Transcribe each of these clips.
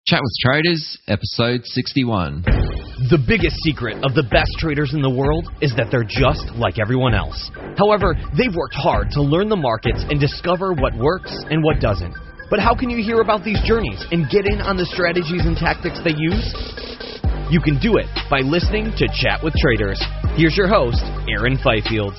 Chat with Traders, episode 61. The biggest secret of the best traders in the world is that they're just like everyone else. However, they've worked hard to learn the markets and discover what works and what doesn't. But how can you hear about these journeys and get in on the strategies and tactics they use? You can do it by listening to Chat with Traders. Here's your host, Aaron Fifield.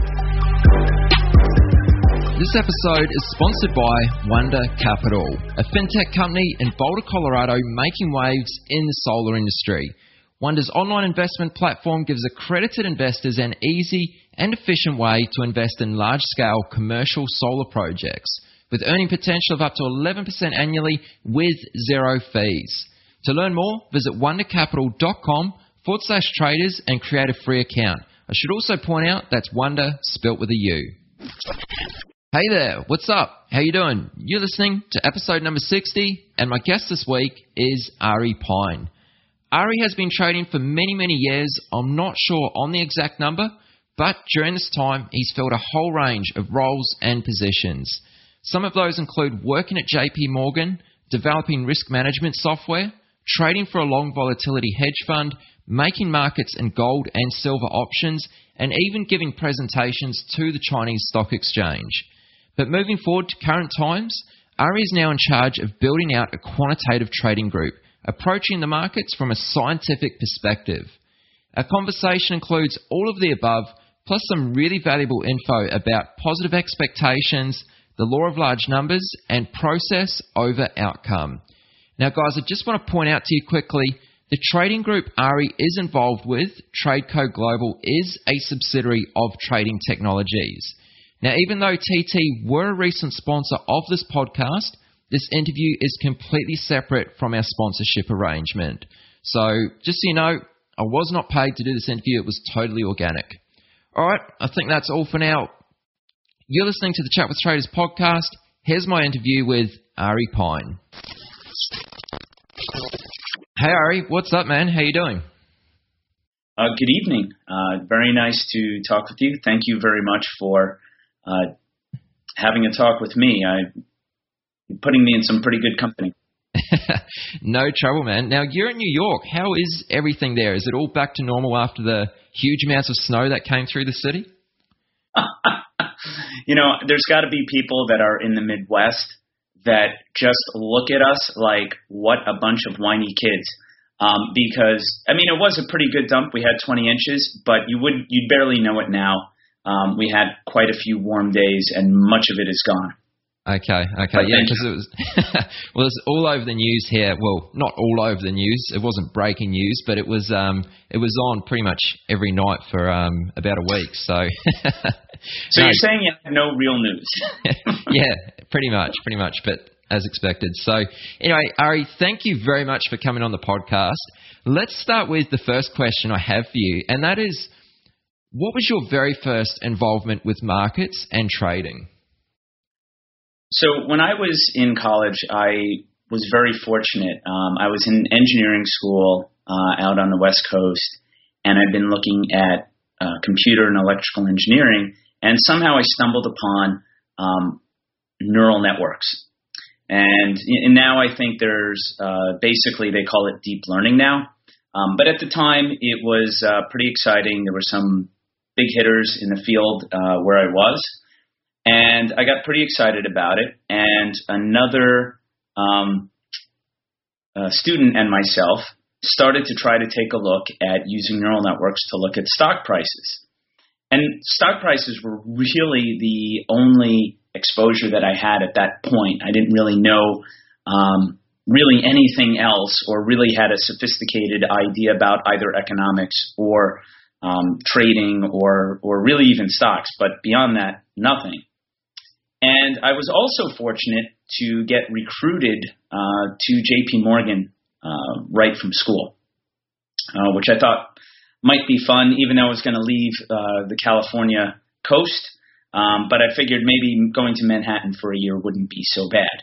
This episode is sponsored by Wonder Capital, a fintech company in Boulder, Colorado, making waves in the solar industry. Wonder's online investment platform gives accredited investors an easy and efficient way to invest in large-scale commercial solar projects, with earning potential of up to 11% annually with zero fees. To learn more, visit wondercapital.com/traders and create a free account. I should also point out that's Wonder spelt with a U. Hey there, what's up? How you doing? You're listening to episode number 60, and my guest this week is Ari Pine. Ari has been trading for many, many years. I'm not sure on the exact number, but during this time, he's filled a whole range of roles and positions. Some of those include working at JP Morgan, developing risk management software, trading for a long volatility hedge fund, making markets in gold and silver options, and even giving presentations to the Chinese stock exchange. But moving forward to current times, Ari is now in charge of building out a quantitative trading group, approaching the markets from a scientific perspective. Our conversation includes all of the above, plus some really valuable info about positive expectations, the law of large numbers, and process over outcome. Now guys, I just want to point out to you quickly, the trading group Ari is involved with, Tradeco Global, is a subsidiary of Trading Technologies. Now, even though TT were a recent sponsor of this podcast, this interview is completely separate from our sponsorship arrangement. So, just so you know, I was not paid to do this interview. It was totally organic. All right, I think that's all for now. You're listening to the Chat with Traders podcast. Here's my interview with Ari Pine. Hey, Ari, what's up, man? How you doing? Good evening. Very nice to talk with you. Thank you very much for having a talk with me. You're putting me in some pretty good company. No trouble, man. Now, you're in New York. How is everything there? Is it all back to normal after the huge amounts of snow that came through the city? You know, there's got to be people that are in the Midwest that just look at us like, what a bunch of whiny kids. Because, I mean, it was a pretty good dump. We had 20 inches, but you'd barely know it now. We had quite a few warm days, and much of it is gone. Okay, yeah, because it was well, it's all over the news here. Well, not all over the news. It wasn't breaking news, but it was on pretty much every night for about a week. So, so you're saying you have no real news? Yeah, pretty much, but as expected. So, anyway, Ari, thank you very much for coming on the podcast. Let's start with the first question I have for you, and that is, what was your very first involvement with markets and trading? So when I was in college, I was very fortunate. I was in engineering school out on the West Coast, and I'd been looking at computer and electrical engineering, and somehow I stumbled upon neural networks. And now I think there's basically, they call it deep learning now. But at the time, it was pretty exciting. There were some big hitters in the field where I was. And I got pretty excited about it. And another student and myself started to try to take a look at using neural networks to look at stock prices. And stock prices were really the only exposure that I had at that point. I didn't really know really anything else, or really had a sophisticated idea about either economics or trading or really even stocks. But beyond that, nothing. And I was also fortunate to get recruited to JP Morgan right from school, which I thought might be fun, even though I was going to leave the California coast. But I figured maybe going to Manhattan for a year wouldn't be so bad.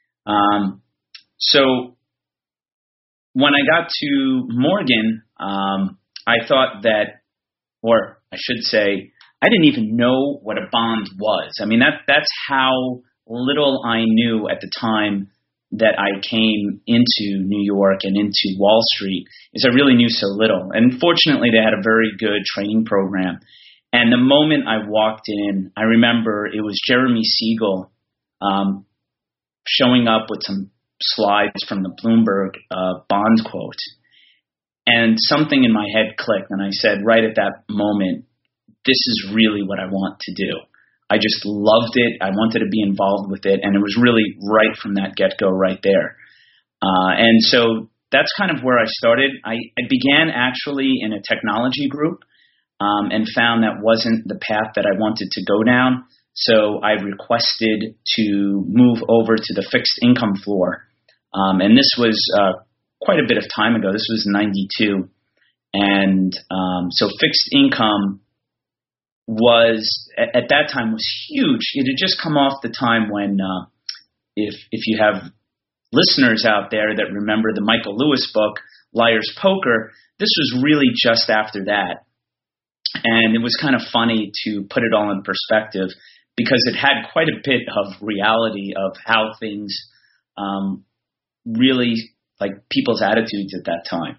So when I got to Morgan, I thought that, or I should say, I didn't even know what a bond was. I mean, that's how little I knew at the time that I came into New York and into Wall Street is I really knew so little. And fortunately, they had a very good training program. And the moment I walked in, I remember it was Jeremy Siegel showing up with some slides from the Bloomberg bond quote. And something in my head clicked, and I said right at that moment, this is really what I want to do. I just loved it. I wanted to be involved with it, and it was really right from that get-go right there. And so that's kind of where I started. I began actually in a technology group and found that wasn't the path that I wanted to go down. So I requested to move over to the fixed income floor. And this was quite a bit of time ago. This was 92. And so fixed income was, at that time, was huge. It had just come off the time when, if you have listeners out there that remember the Michael Lewis book, Liar's Poker, this was really just after that. And it was kind of funny to put it all in perspective because it had quite a bit of reality of how things really, like people's attitudes at that time.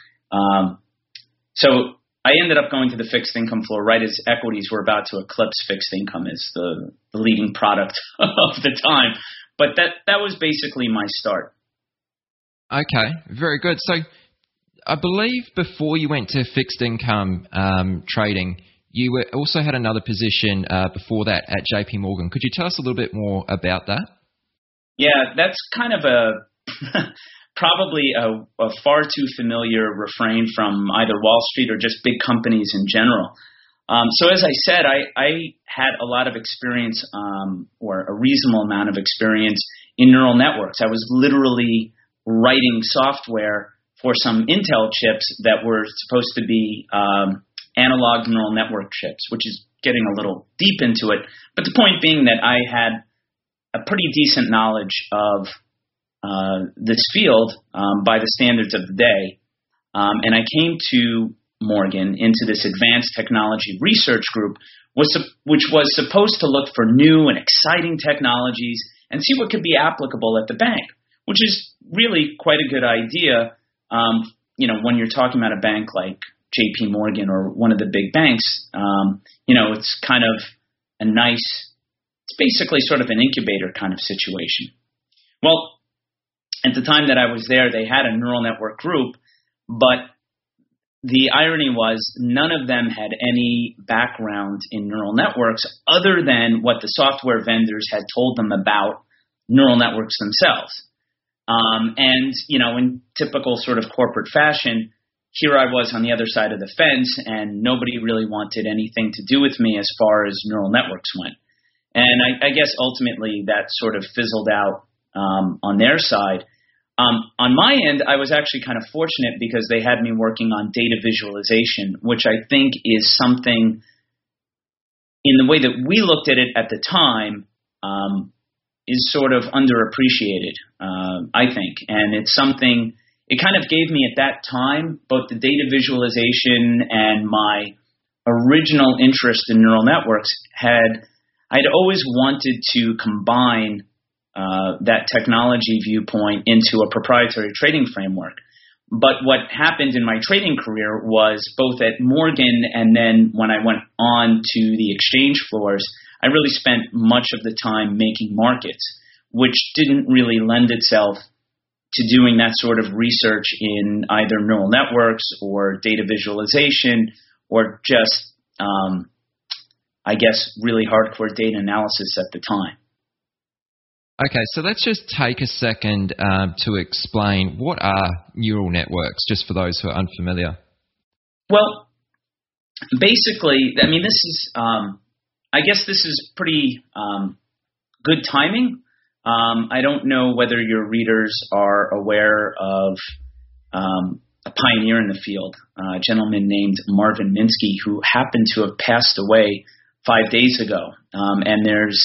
So I ended up going to the fixed income floor right as equities were about to eclipse fixed income as the leading product of the time. But that was basically my start. Okay, very good. So I believe before you went to fixed income trading, you also had another position before that at JP Morgan. Could you tell us a little bit more about that? Yeah, that's kind of a probably a far too familiar refrain from either Wall Street or just big companies in general. So as I said, I had a lot of experience or a reasonable amount of experience in neural networks. I was literally writing software for some Intel chips that were supposed to be analog neural network chips, which is getting a little deep into it. But the point being that I had a pretty decent knowledge of this field by the standards of the day. And I came to Morgan into this advanced technology research group, which was supposed to look for new and exciting technologies and see what could be applicable at the bank, which is really quite a good idea. When you're talking about a bank like JP Morgan or one of the big banks, it's kind of it's basically sort of an incubator kind of situation. Well, at the time that I was there, they had a neural network group, but the irony was none of them had any background in neural networks other than what the software vendors had told them about neural networks themselves. In typical sort of corporate fashion, here I was on the other side of the fence, and nobody really wanted anything to do with me as far as neural networks went. And I guess ultimately that sort of fizzled out on their side. On my end, I was actually kind of fortunate because they had me working on data visualization, which I think is something in the way that we looked at it at the time is sort of underappreciated, I think. And it's something, it kind of gave me at that time, both the data visualization and my original interest in neural networks I'd always wanted to combine that technology viewpoint into a proprietary trading framework. But what happened in my trading career was both at Morgan and then when I went on to the exchange floors, I really spent much of the time making markets, which didn't really lend itself to doing that sort of research in either neural networks or data visualization or just, I guess, really hardcore data analysis at the time. Okay, so let's just take a second to explain what are neural networks, just for those who are unfamiliar. Well, basically, I mean, this is, I guess this is pretty good timing. I don't know whether your readers are aware of a pioneer in the field, a gentleman named Marvin Minsky, who happened to have passed away 5 days ago. And there's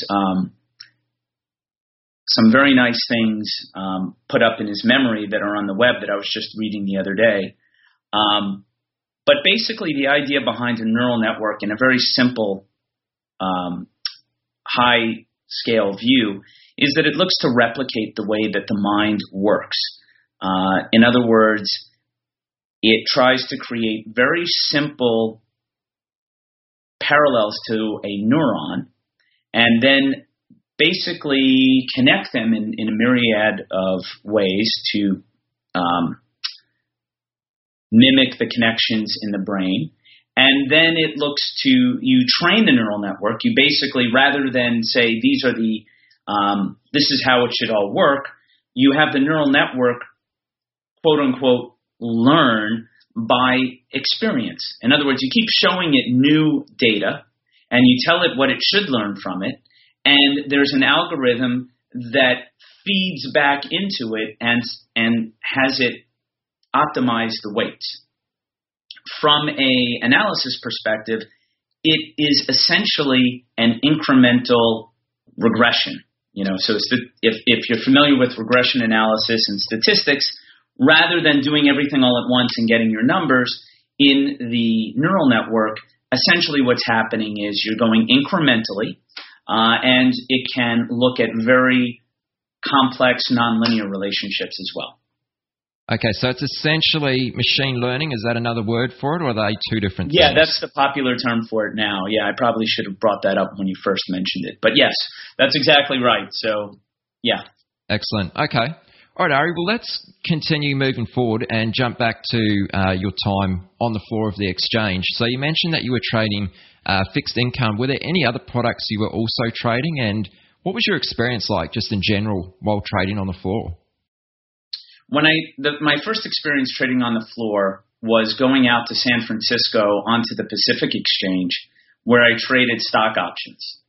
some very nice things put up in his memory that are on the web that I was just reading the other day. But basically the idea behind a neural network in a very simple high-scale view is that it looks to replicate the way that the mind works. In other words, it tries to create very simple parallels to a neuron and then basically connect them in a myriad of ways to mimic the connections in the brain. And then it looks to, you train the neural network. You basically, rather than say, this is how it should all work, you have the neural network, quote unquote, learn by experience. In other words, you keep showing it new data and you tell it what it should learn from it. And there's an algorithm that feeds back into it and has it optimize the weights. From a analysis perspective, it is essentially an incremental regression. So if you're familiar with regression analysis and statistics, rather than doing everything all at once and getting your numbers in the neural network, essentially what's happening is you're going incrementally, and it can look at very complex nonlinear relationships as well. Okay, so it's essentially machine learning. Is that another word for it, or are they two different things? Yeah, that's the popular term for it now. Yeah, I probably should have brought that up when you first mentioned it. But yes, that's exactly right. So, yeah. Excellent. Okay. All right, Ari, well, let's continue moving forward and jump back to your time on the floor of the exchange. So you mentioned that you were trading fixed income. Were there any other products you were also trading? And what was your experience like just in general while trading on the floor? My first experience trading on the floor was going out to San Francisco onto the Pacific Exchange, where I traded stock options.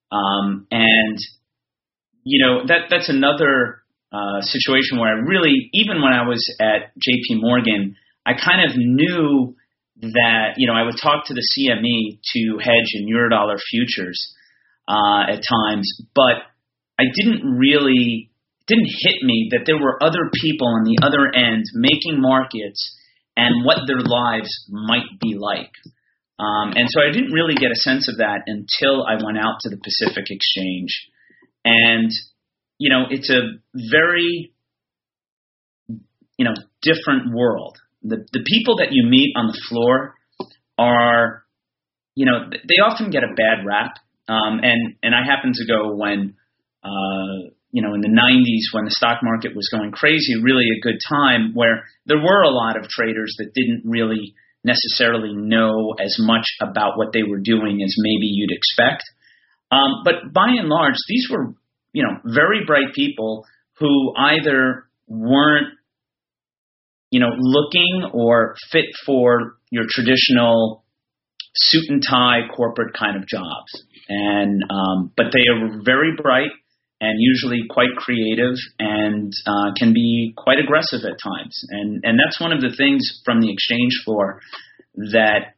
That's another situation where I really, even when I was at JP Morgan, I kind of knew that, I would talk to the CME to hedge in Eurodollar futures at times, but I didn't hit me that there were other people on the other end making markets and what their lives might be like. And so I didn't really get a sense of that until I went out to the Pacific Exchange. And, it's a very, different world. The people that you meet on the floor are, they often get a bad rap. And I happened to go when, in the 90s when the stock market was going crazy, really a good time where there were a lot of traders that didn't really necessarily know as much about what they were doing as maybe you'd expect. But by and large, these were, very bright people who either weren't, looking or fit for your traditional suit and tie corporate kind of jobs. And, but they are very bright and usually quite creative and can be quite aggressive at times. And that's one of the things from the exchange floor that,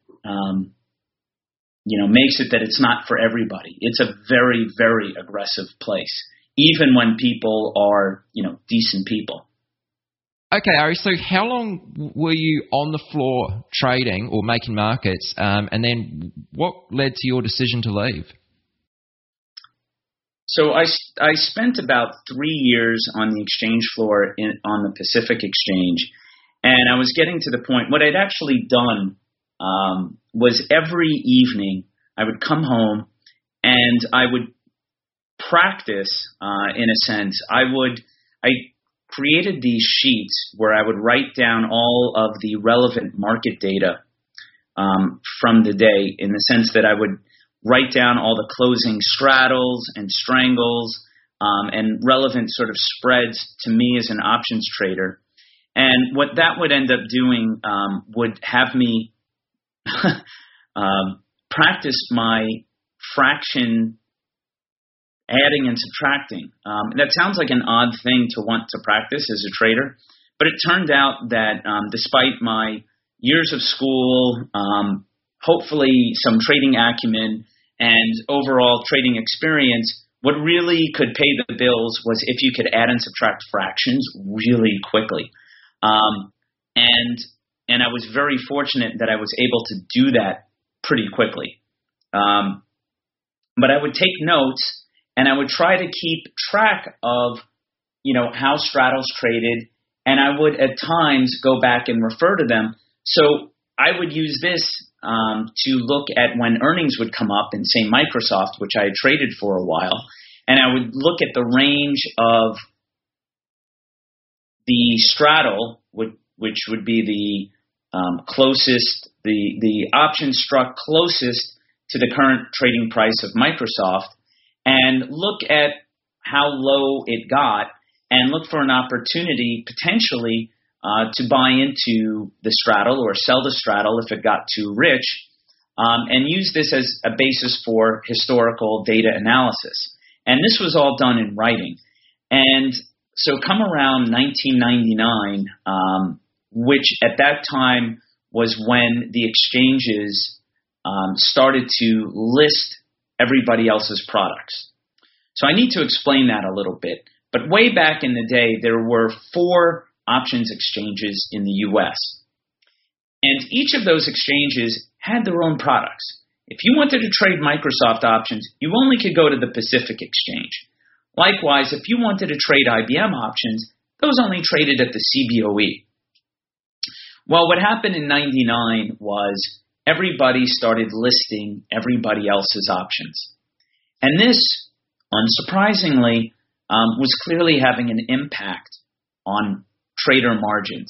makes it that it's not for everybody. It's a very, very aggressive place, even when people are, decent people. Okay, Ari, so how long were you on the floor trading or making markets, and then what led to your decision to leave? So I spent about 3 years on the exchange floor on the Pacific Exchange, and I was getting to the point, what I'd actually done was every evening I would come home and I would practice, in a sense. I created these sheets where I would write down all of the relevant market data from the day, in the sense that I would write down all the closing straddles and strangles and relevant sort of spreads to me as an options trader. And what that would end up doing would have me practice my fraction adding and subtracting. That sounds like an odd thing to want to practice as a trader, but it turned out that despite my years of school, hopefully some trading acumen, and overall trading experience, what really could pay the bills was if you could add and subtract fractions really quickly. And I was very fortunate that I was able to do that pretty quickly. But I would take notes, and I would try to keep track of, how straddles traded, and I would at times go back and refer to them. So I would use this to look at when earnings would come up in, say, Microsoft, which I had traded for a while, and I would look at the range of the straddle, which would be the closest, the option struck closest to the current trading price of Microsoft, and look at how low it got and look for an opportunity potentially to buy into the straddle or sell the straddle if it got too rich, and use this as a basis for historical data analysis. And this was all done in writing. And so come around 1999, which at that time was when the exchanges started to list everybody else's products. So I need to explain that a little bit. But way back in the day, there were 4 options exchanges in the U.S. And each of those exchanges had their own products. If you wanted to trade Microsoft options, you only could go to the Pacific Exchange. Likewise, if you wanted to trade IBM options, those only traded at the CBOE. Well, what happened in 99 was everybody started listing everybody else's options. And this, unsurprisingly, was clearly having an impact on trader margins.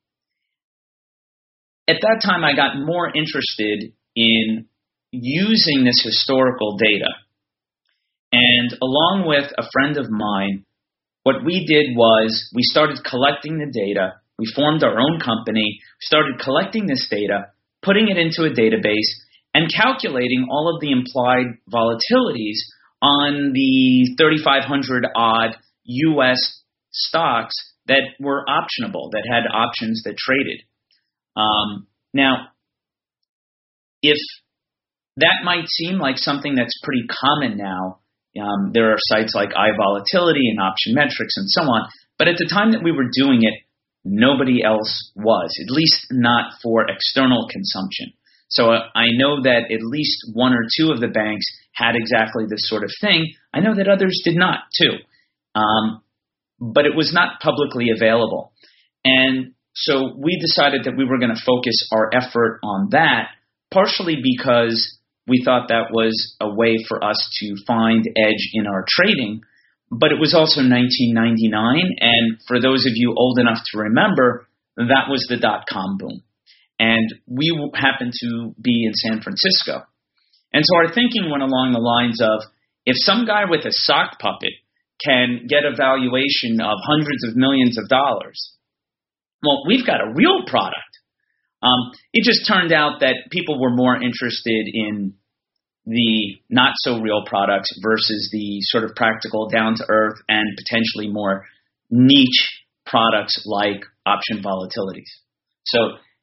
At that time, I got more interested in using this historical data. And along with a friend of mine, what we did was we started collecting the data. We formed our own company, started collecting this data, putting it into a database, and calculating all of the implied volatilities on the 3,500 odd U.S. stocks that were optionable, that had options that traded. Now, if that might seem like something that's pretty common now, there are sites like iVolatility and Option Metrics and so on, but at the time that we were doing it, nobody else was, at least not for external consumption. So I know that at least 1 or 2 of the banks had exactly this sort of thing. I know that others did not too, but it was not publicly available. And so we decided that we were going to focus our effort on that, partially because we thought that was a way for us to find edge in our trading. But it was also 1999, and for those of you old enough to remember, that was the dot-com boom. And we happened to be in San Francisco. And so our thinking went along the lines of, if some guy with a sock puppet can get a valuation of hundreds of millions of dollars, well, we've got a real product. It just turned out that people were more interested in the not-so-real products versus the sort of practical, down-to-earth, and potentially more niche products like option volatilities. So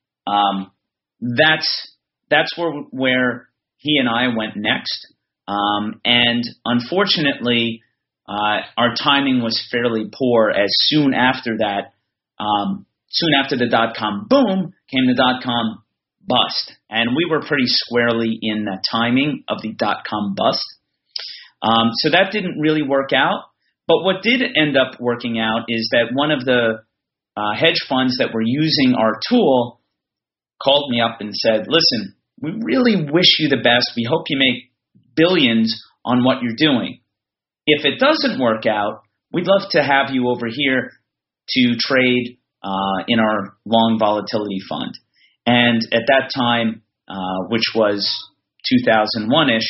that's where he and I went next. And unfortunately, our timing was fairly poor, as soon after that, soon after the dot-com boom came the dot-com bust. And we were pretty squarely in the timing of the dot-com bust. So that didn't really work out. But what did end up working out is that one of the hedge funds that were using our tool called me up and said, listen, we really wish you the best. We hope you make billions on what you're doing. If it doesn't work out, we'd love to have you over here to trade in our long volatility fund. And at that time, which was 2001-ish,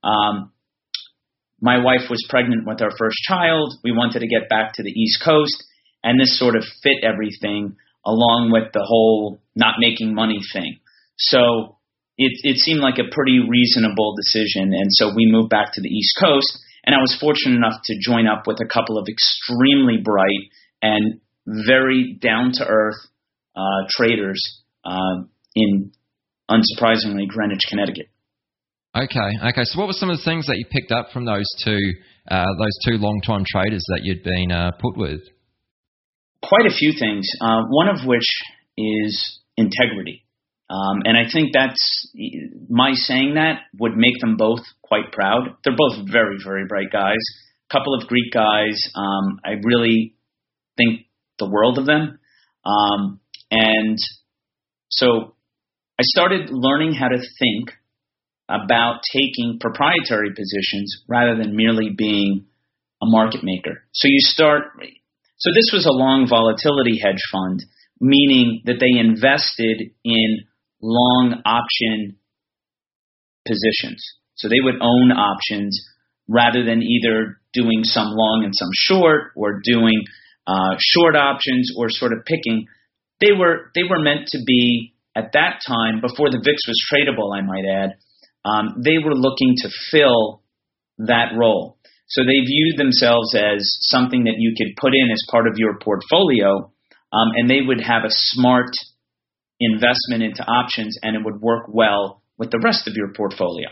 my wife was pregnant with our first child. We wanted to get back to the East Coast, and this sort of fit everything along with the whole not making money thing. So it seemed like a pretty reasonable decision, and so we moved back to the East Coast, and I was fortunate enough to join up with a couple of extremely bright and very down-to-earth traders in, unsurprisingly, Greenwich, Connecticut. Okay. So what were some of the things that you picked up from those two long-time traders that you'd been put with? Quite a few things, one of which is integrity. And I think my saying that would make them both quite proud. They're both very, very bright guys. A couple of Greek guys. I really think the world of them. And so I started learning how to think about taking proprietary positions rather than merely being a market maker. So this was a long volatility hedge fund, meaning that they invested in long option positions. So they would own options rather than either doing some long and some short, or doing short options, or sort of picking. They were meant to be, at that time, before the VIX was tradable, I might add, they were looking to fill that role. So they viewed themselves as something that you could put in as part of your portfolio, and they would have a smart investment into options, and it would work well with the rest of your portfolio.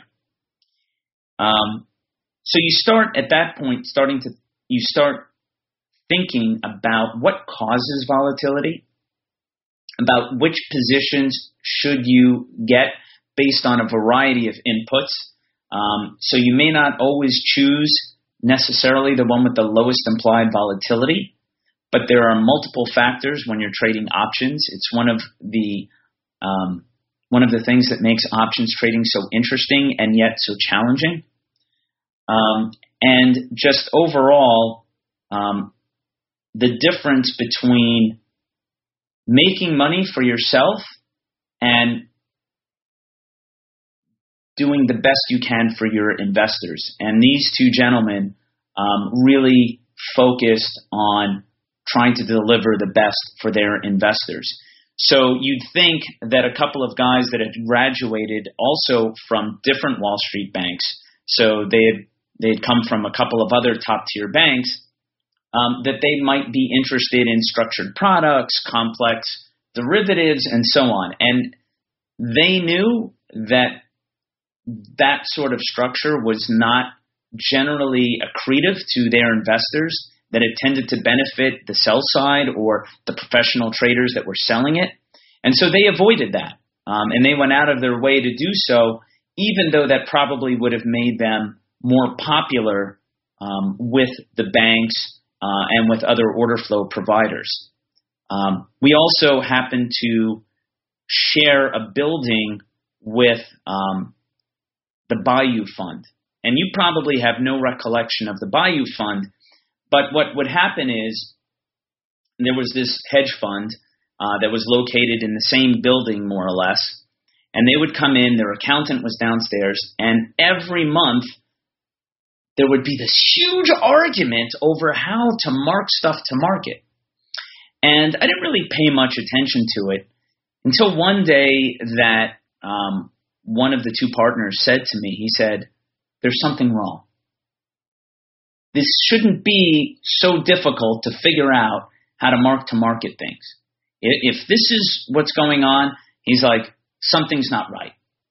So you start at that point, you start thinking about what causes volatility, about which positions should you get based on a variety of inputs. So you may not always choose necessarily the one with the lowest implied volatility, but there are multiple factors when you're trading options. It's one of the things that makes options trading so interesting and yet so challenging. And just overall, the difference between making money for yourself and doing the best you can for your investors. And these two gentlemen really focused on trying to deliver the best for their investors. So you'd think that a couple of guys that had graduated also from different Wall Street banks, so they had come from a couple of other top-tier banks, that they might be interested in structured products, complex derivatives, and so on. And they knew that that sort of structure was not generally accretive to their investors, that it tended to benefit the sell side or the professional traders that were selling it. And so they avoided that. And they went out of their way to do so, even though that probably would have made them more popular with the banks and with other order flow providers. We also happen to share a building with the Bayou Fund. And you probably have no recollection of the Bayou Fund, but what would happen is there was this hedge fund that was located in the same building, more or less, and they would come in, their accountant was downstairs, and every month there would be this huge argument over how to mark stuff to market. And I didn't really pay much attention to it until one day that one of the two partners said to me, he said, "There's something wrong. This shouldn't be so difficult to figure out how to mark to market things. If this is what's going on," he's like, "something's not right."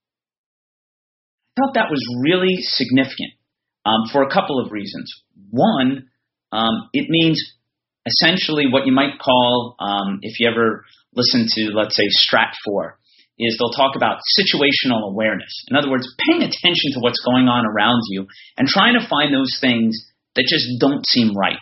I thought that was really significant for a couple of reasons. One, it means essentially what you might call, if you ever listen to, let's say, Stratfor, is they'll talk about situational awareness. In other words, paying attention to what's going on around you and trying to find those things that just don't seem right.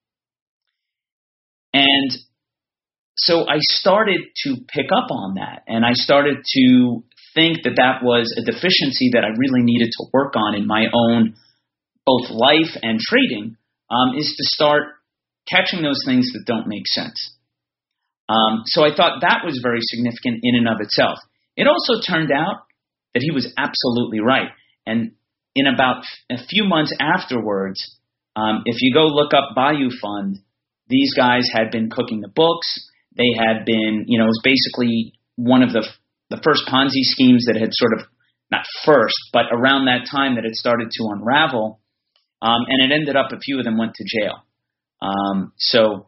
And so I started to pick up on that, and I started to think that that was a deficiency that I really needed to work on in my own both life and trading, is to start catching those things that don't make sense. So I thought that was very significant in and of itself. It also turned out that he was absolutely right. And in about a few months afterwards, if you go look up Bayou Fund, these guys had been cooking the books. They had been, it was basically one of the first Ponzi schemes that had sort of, not first, but around that time that it started to unravel. And it ended up a few of them went to jail. So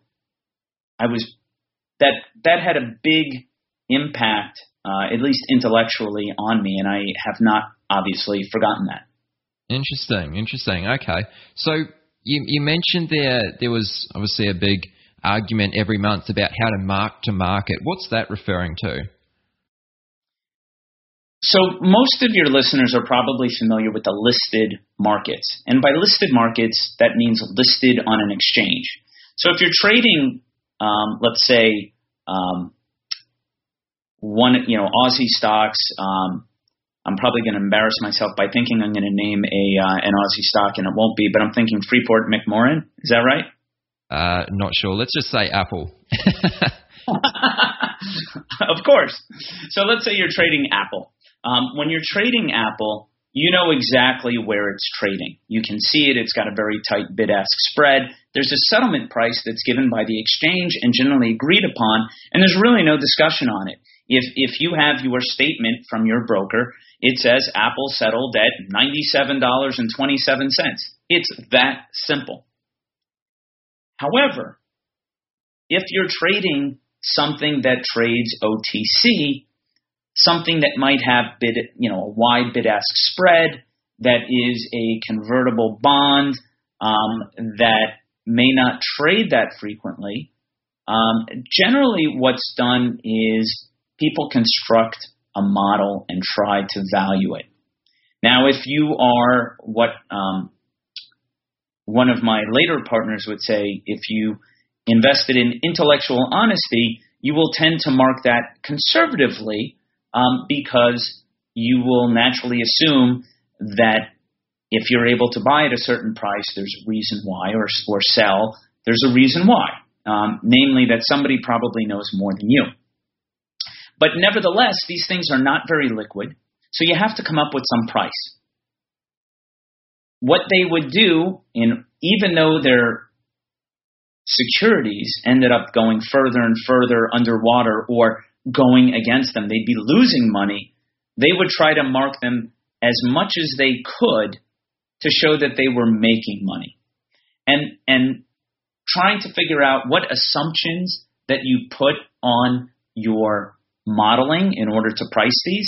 that had a big impact, at least intellectually, on me, and I have not obviously forgotten that. Interesting. Okay. So you mentioned there was obviously a big argument every month about how to mark to market. What's that referring to? So most of your listeners are probably familiar with the listed markets. And by listed markets, that means listed on an exchange. So if you're trading, let's say, Aussie stocks, I'm probably going to embarrass myself by thinking I'm going to name an Aussie stock, and it won't be, but I'm thinking Freeport McMoran. Is that right? Not sure. Let's just say Apple. Of course. So let's say you're trading Apple. When you're trading Apple, you know exactly where it's trading. You can see it. It's got a very tight bid-ask spread. There's a settlement price that's given by the exchange and generally agreed upon, and there's really no discussion on it. If you have your statement from your broker, it says Apple settled at $97.27. It's that simple. However, if you're trading something that trades OTC, something that might have a wide bid-ask spread, that is a convertible bond that may not trade that frequently, generally what's done is people construct a model and try to value it. Now, if you are what one of my later partners would say, if you invested in intellectual honesty, you will tend to mark that conservatively because you will naturally assume that if you're able to buy at a certain price, there's a reason why, or sell, there's a reason why, namely that somebody probably knows more than you. But nevertheless, these things are not very liquid, so you have to come up with some price. What they would do, even though their securities ended up going further and further underwater or going against them, they'd be losing money, they would try to mark them as much as they could to show that they were making money. And trying to figure out what assumptions that you put on your modeling in order to price these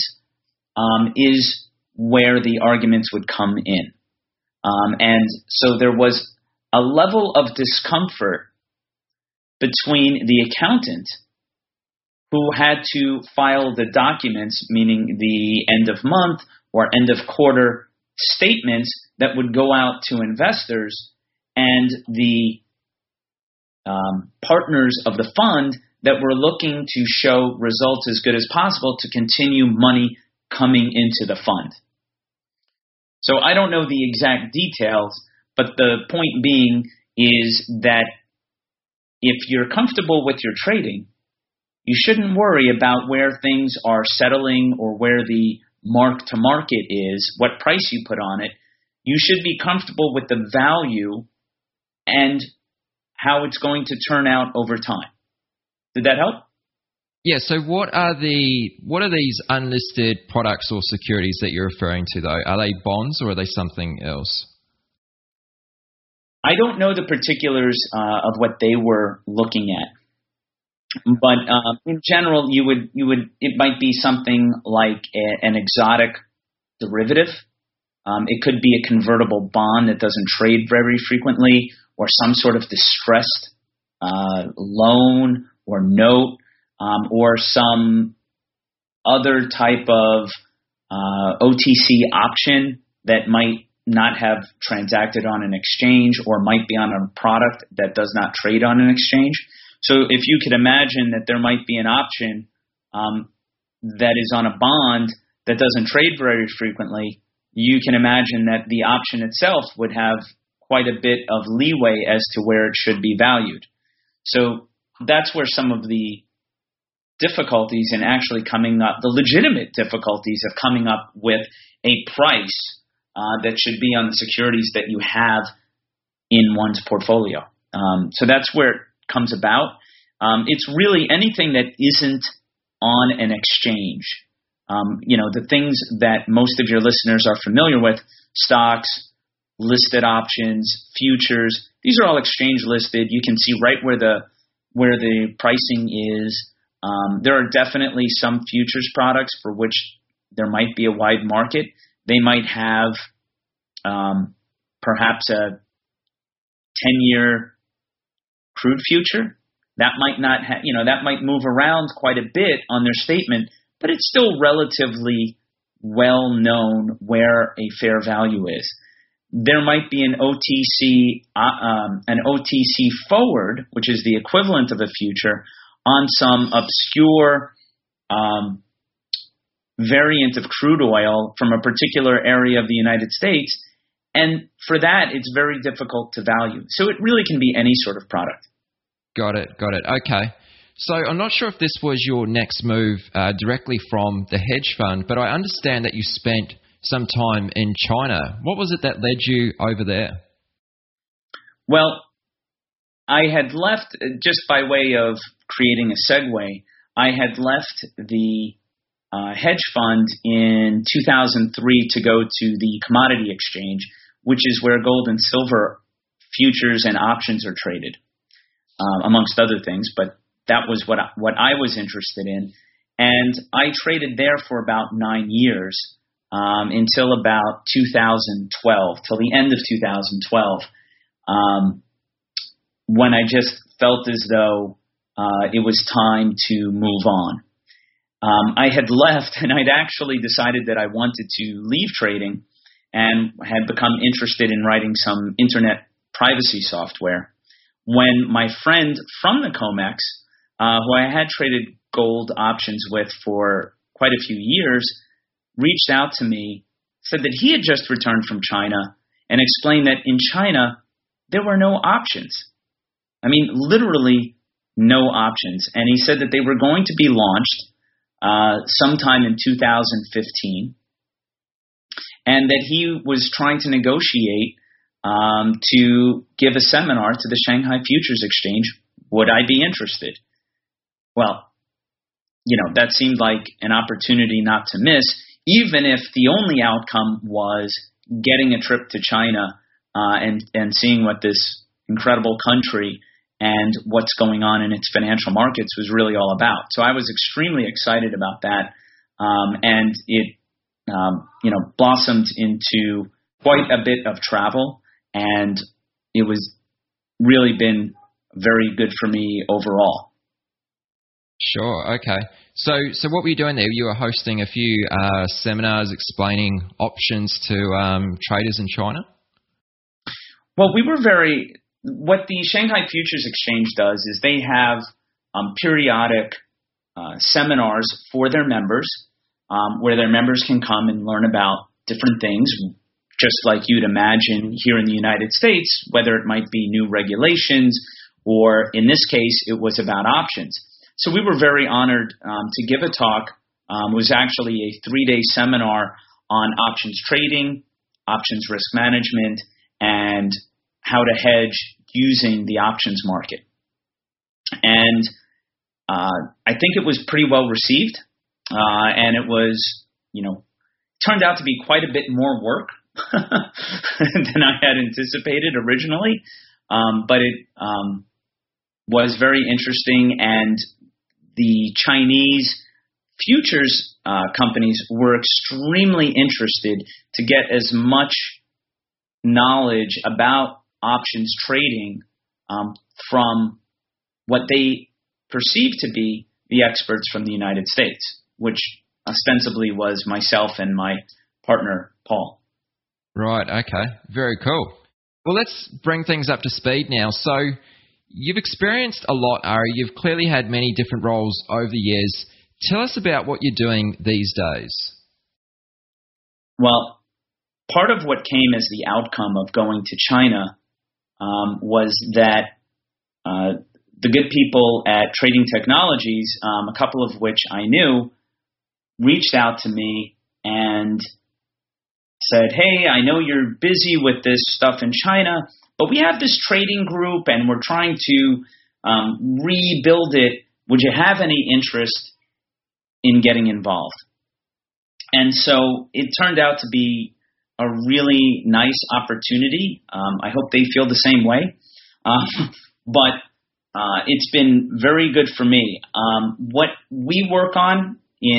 is where the arguments would come in. And so there was a level of discomfort between the accountant who had to file the documents, meaning the end of month or end of quarter statements that would go out to investors, and the partners of the fund that were looking to show results as good as possible to continue money coming into the fund. So I don't know the exact details, but the point being is that if you're comfortable with your trading, you shouldn't worry about where things are settling or where the mark to market is, what price you put on it. You should be comfortable with the value and how it's going to turn out over time. Did that help? Yeah, so what are these unlisted products or securities that you're referring to, though? Are they bonds or are they something else? I don't know the particulars of what they were looking at. But in general, it might be something like an exotic derivative. It could be a convertible bond that doesn't trade very frequently, or some sort of distressed loan or note, or some other type of OTC option that might not have transacted on an exchange or might be on a product that does not trade on an exchange. So if you could imagine that there might be an option that is on a bond that doesn't trade very frequently, you can imagine that the option itself would have quite a bit of leeway as to where it should be valued. So that's where some of the difficulties in actually coming up, the legitimate difficulties of coming up with a price that should be on the securities that you have in one's portfolio. So that's where it comes about. It's really anything that isn't on an exchange. The things that most of your listeners are familiar with, stocks, listed options, futures, these are all exchange listed. You can see right where the pricing is. There are definitely some futures products for which there might be a wide market. They might have perhaps a 10-year crude future. That might not that might move around quite a bit on their statement, but it's still relatively well known where a fair value is. There might be an OTC forward, which is the equivalent of a future, on some obscure variant of crude oil from a particular area of the United States. And for that, it's very difficult to value. So it really can be any sort of product. Got it. Okay. So I'm not sure if this was your next move directly from the hedge fund, but I understand that you spent some time in China. What was it that led you over there? Well, I had left, just by way of creating a segue, I had left the hedge fund in 2003 to go to the commodity exchange, which is where gold and silver futures and options are traded, amongst other things. But that was what I was interested in. And I traded there for about 9 years until about 2012, till the end of 2012, when I just felt as though it was time to move on. I had left, and I'd actually decided that I wanted to leave trading and had become interested in writing some internet privacy software, when my friend from the COMEX, who I had traded gold options with for quite a few years, reached out to me, said that he had just returned from China, and explained that in China, there were no options. I mean, literally no options. And he said that they were going to be launched sometime in 2015, and that he was trying to negotiate to give a seminar to the Shanghai Futures Exchange. Would I be interested? Well, that seemed like an opportunity not to miss, even if the only outcome was getting a trip to China and seeing what this incredible country and what's going on in its financial markets was really all about. So I was extremely excited about that, and it blossomed into quite a bit of travel, and it was really been very good for me overall. Sure. Okay. So what were you doing there? You were hosting a few seminars explaining options to traders in China? Well, what the Shanghai Futures Exchange does is they have periodic seminars for their members, where their members can come and learn about different things, just like you'd imagine here in the United States, whether it might be new regulations, or in this case, it was about options. So we were very honored to give a talk. It was actually a 3-day seminar on options trading, options risk management, and how to hedge using the options market. And I think it was pretty well received, and it was, turned out to be quite a bit more work than I had anticipated originally, but it was very interesting, and the Chinese futures companies were extremely interested to get as much knowledge about options trading from what they perceived to be the experts from the United States, which ostensibly was myself and my partner, Paul. Right, okay. Very cool. Well, let's bring things up to speed now. So you've experienced a lot, Ari. You've clearly had many different roles over the years. Tell us about what you're doing these days. Well, part of what came as the outcome of going to China was that the good people at Trading Technologies, a couple of which I knew, reached out to me and said, hey, I know you're busy with this stuff in China, but we have this trading group and we're trying to rebuild it. Would you have any interest in getting involved? And so it turned out to be a really nice opportunity. I hope they feel the same way. But it's been very good for me. What we work on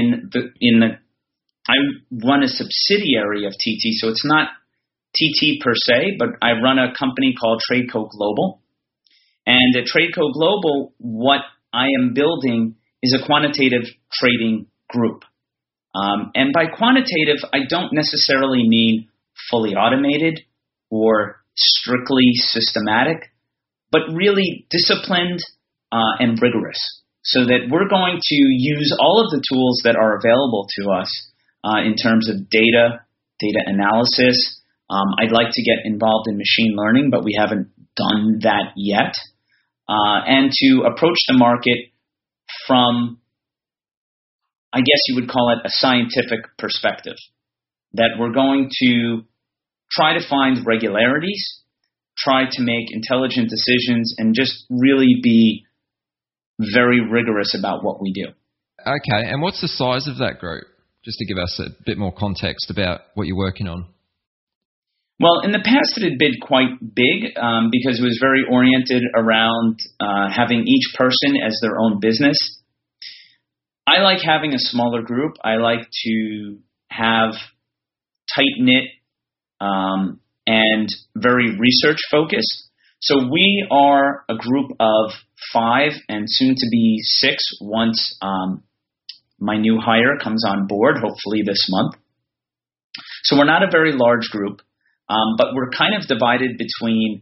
I run a subsidiary of TT, so it's not TT per se, but I run a company called Tradeco Global. And at Tradeco Global, what I am building is a quantitative trading group. And by quantitative, I don't necessarily mean fully automated or strictly systematic, but really disciplined and rigorous, so that we're going to use all of the tools that are available to us in terms of data analysis. I'd like to get involved in machine learning, but we haven't done that yet. And to approach the market from, I guess you would call it, a scientific perspective, that we're going to try to find regularities, try to make intelligent decisions, and just really be very rigorous about what we do. Okay, and what's the size of that group? Just to give us a bit more context about what you're working on. Well, in the past it had been quite big because it was very oriented around having each person as their own business. I like having a smaller group. I like to have tight-knit and very research-focused. So we are a group of 5 and soon to be 6 once my new hire comes on board, hopefully this month. So we're not a very large group, but we're kind of divided between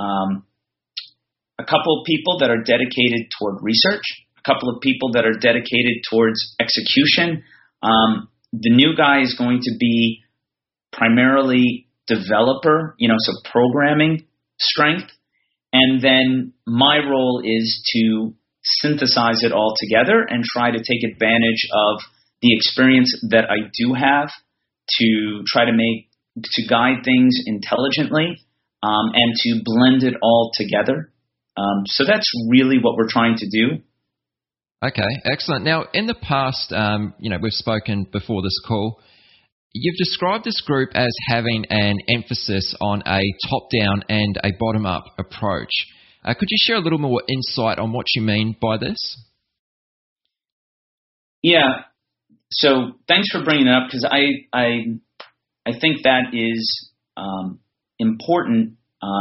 a couple of people that are dedicated toward research, a couple of people that are dedicated towards execution. The new guy is going to be primarily developer, so programming strength. And then my role is to synthesize it all together and try to take advantage of the experience that I do have to try to guide things intelligently and to blend it all together. So that's really what we're trying to do. Okay, excellent. Now, in the past, we've spoken before this call. You've described this group as having an emphasis on a top-down and a bottom-up approach. Could you share a little more insight on what you mean by this? Yeah. So thanks for bringing it up, because I think that is important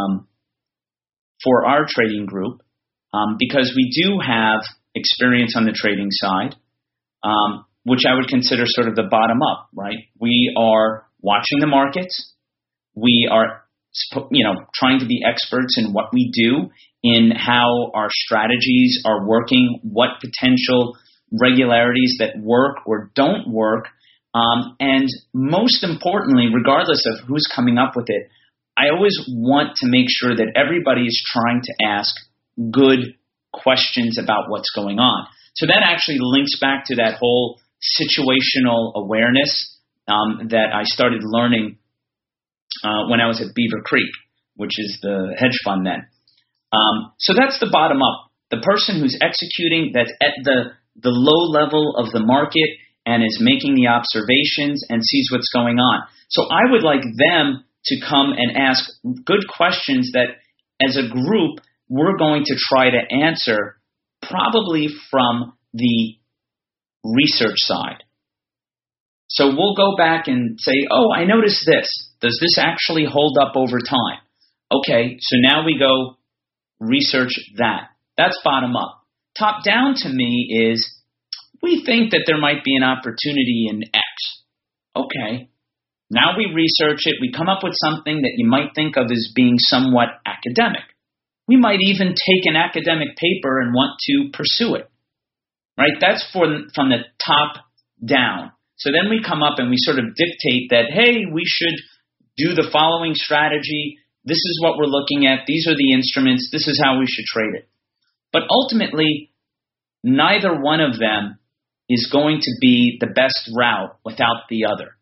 for our trading group because we do have experience on the trading side, which I would consider sort of the bottom up, right? We are watching the markets. We are, trying to be experts in what we do, in how our strategies are working, what potential regularities that work or don't work. And most importantly, regardless of who's coming up with it, I always want to make sure that everybody is trying to ask good questions about what's going on. So that actually links back to that whole situational awareness that I started learning when I was at Beaver Creek, which is the hedge fund then. So that's the bottom up. The person who's executing, that's at the low level of the market and is making the observations and sees what's going on. So I would like them to come and ask good questions that as a group we're going to try to answer, probably from the research side. So we'll go back and say, oh, I noticed this. Does this actually hold up over time? Okay, so now we go research that. That's bottom up. Top down to me is, we think that there might be an opportunity in X. Okay, now we research it. We come up with something that you might think of as being somewhat academic. We might even take an academic paper and want to pursue it. Right? That's from the top down. So then we come up and we sort of dictate that, hey, we should do the following strategy. This is what we're looking at. These are the instruments. This is how we should trade it. But ultimately, neither one of them is going to be the best route without the other.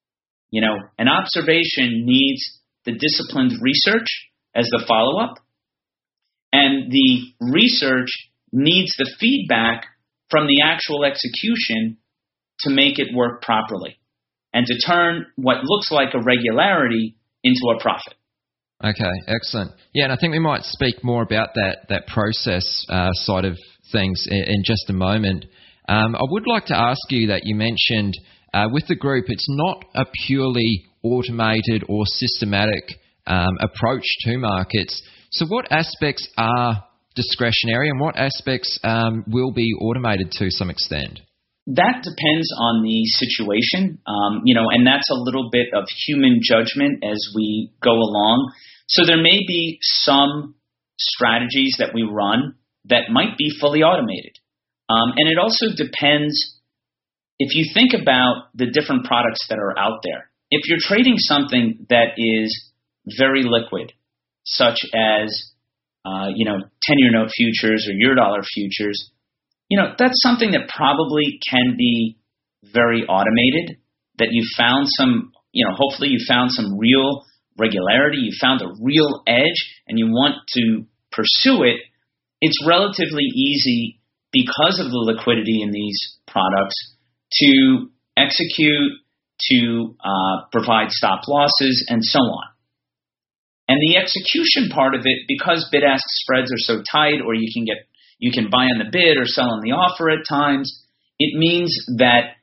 An observation needs the disciplined research as the follow-up, and the research needs the feedback from the actual execution to make it work properly and to turn what looks like a regularity into a profit. Okay, excellent. Yeah, and I think we might speak more about that process side of things in just a moment. I would like to ask you that you mentioned with the group, it's not a purely automated or systematic approach to markets. So what aspects are discretionary and what aspects will be automated to some extent? that depends on the situation, and that's a little bit of human judgment as we go along. So there may be some strategies that we run that might be fully automated. And it also depends, if you think about the different products that are out there. If you're trading something that is very liquid, such as 10-year note futures or Eurodollar futures, that's something that probably can be very automated, that you found some, hopefully you found some real regularity, you found a real edge, and you want to pursue it. It's relatively easy because of the liquidity in these products to execute, to provide stop losses, and so on. And the execution part of it, because bid-ask spreads are so tight, or you can buy on the bid or sell on the offer at times, it means that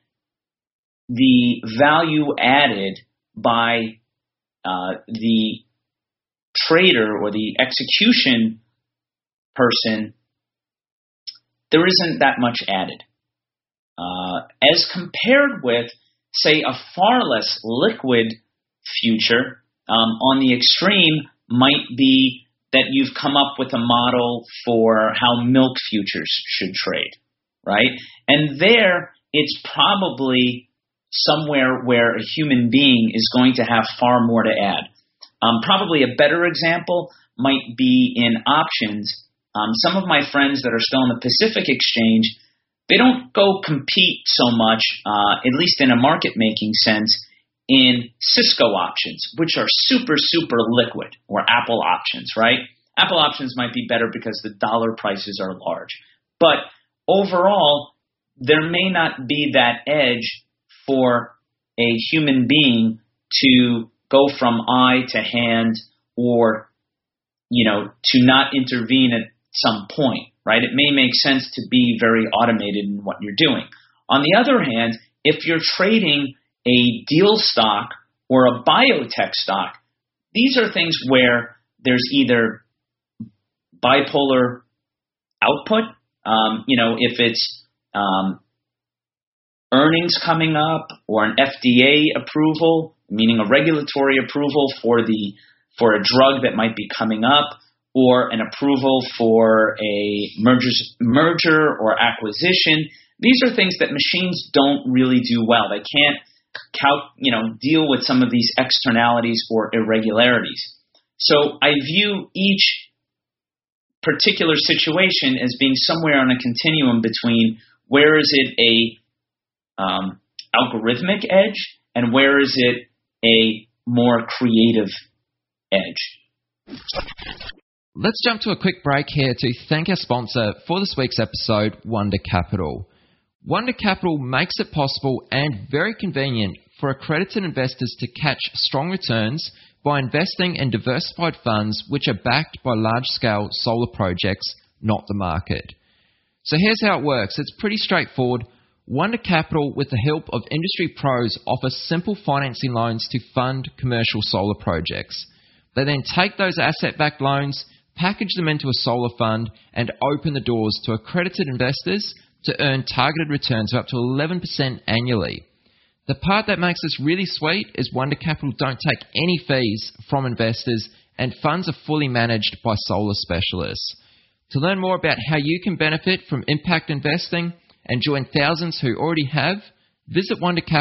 the value added by the trader or the execution person, there isn't that much added. As compared with, say, a far less liquid future, on the extreme might be that you've come up with a model for how milk futures should trade, right? And there, it's probably somewhere where a human being is going to have far more to add. Probably a better example might be in options. Some of my friends that are still on the Pacific Exchange, they don't go compete so much, at least in a market-making sense, in Cisco options, which are super, super liquid, or Apple options, right? Apple options might be better because the dollar prices are large. But overall, there may not be that edge for a human being to go from eye to hand, or, to not intervene at some point, right? It may make sense to be very automated in what you're doing. On the other hand, if you're trading a deal stock or a biotech stock, these are things where there's either bipolar output, if it's earnings coming up, or an FDA approval, meaning a regulatory approval for a drug that might be coming up, or an approval for a merger or acquisition. These are things that machines don't really do well. They can't deal with some of these externalities or irregularities. So I view each particular situation as being somewhere on a continuum between where is it a algorithmic edge and where is it a more creative edge. Let's jump to a quick break here to thank our sponsor for this week's episode, Wonder Capital. Wonder Capital makes it possible and very convenient for accredited investors to catch strong returns by investing in diversified funds which are backed by large-scale solar projects, not the market. So here's how it works. It's pretty straightforward. Wonder Capital, with the help of industry pros, offers simple financing loans to fund commercial solar projects. They then take those asset-backed loans, package them into a solar fund, and open the doors to accredited investors to earn targeted returns of up to 11% annually. The part that makes this really sweet is Wonder Capital don't take any fees from investors, and funds are fully managed by solar specialists. To learn more about how you can benefit from impact investing and join thousands who already have, visit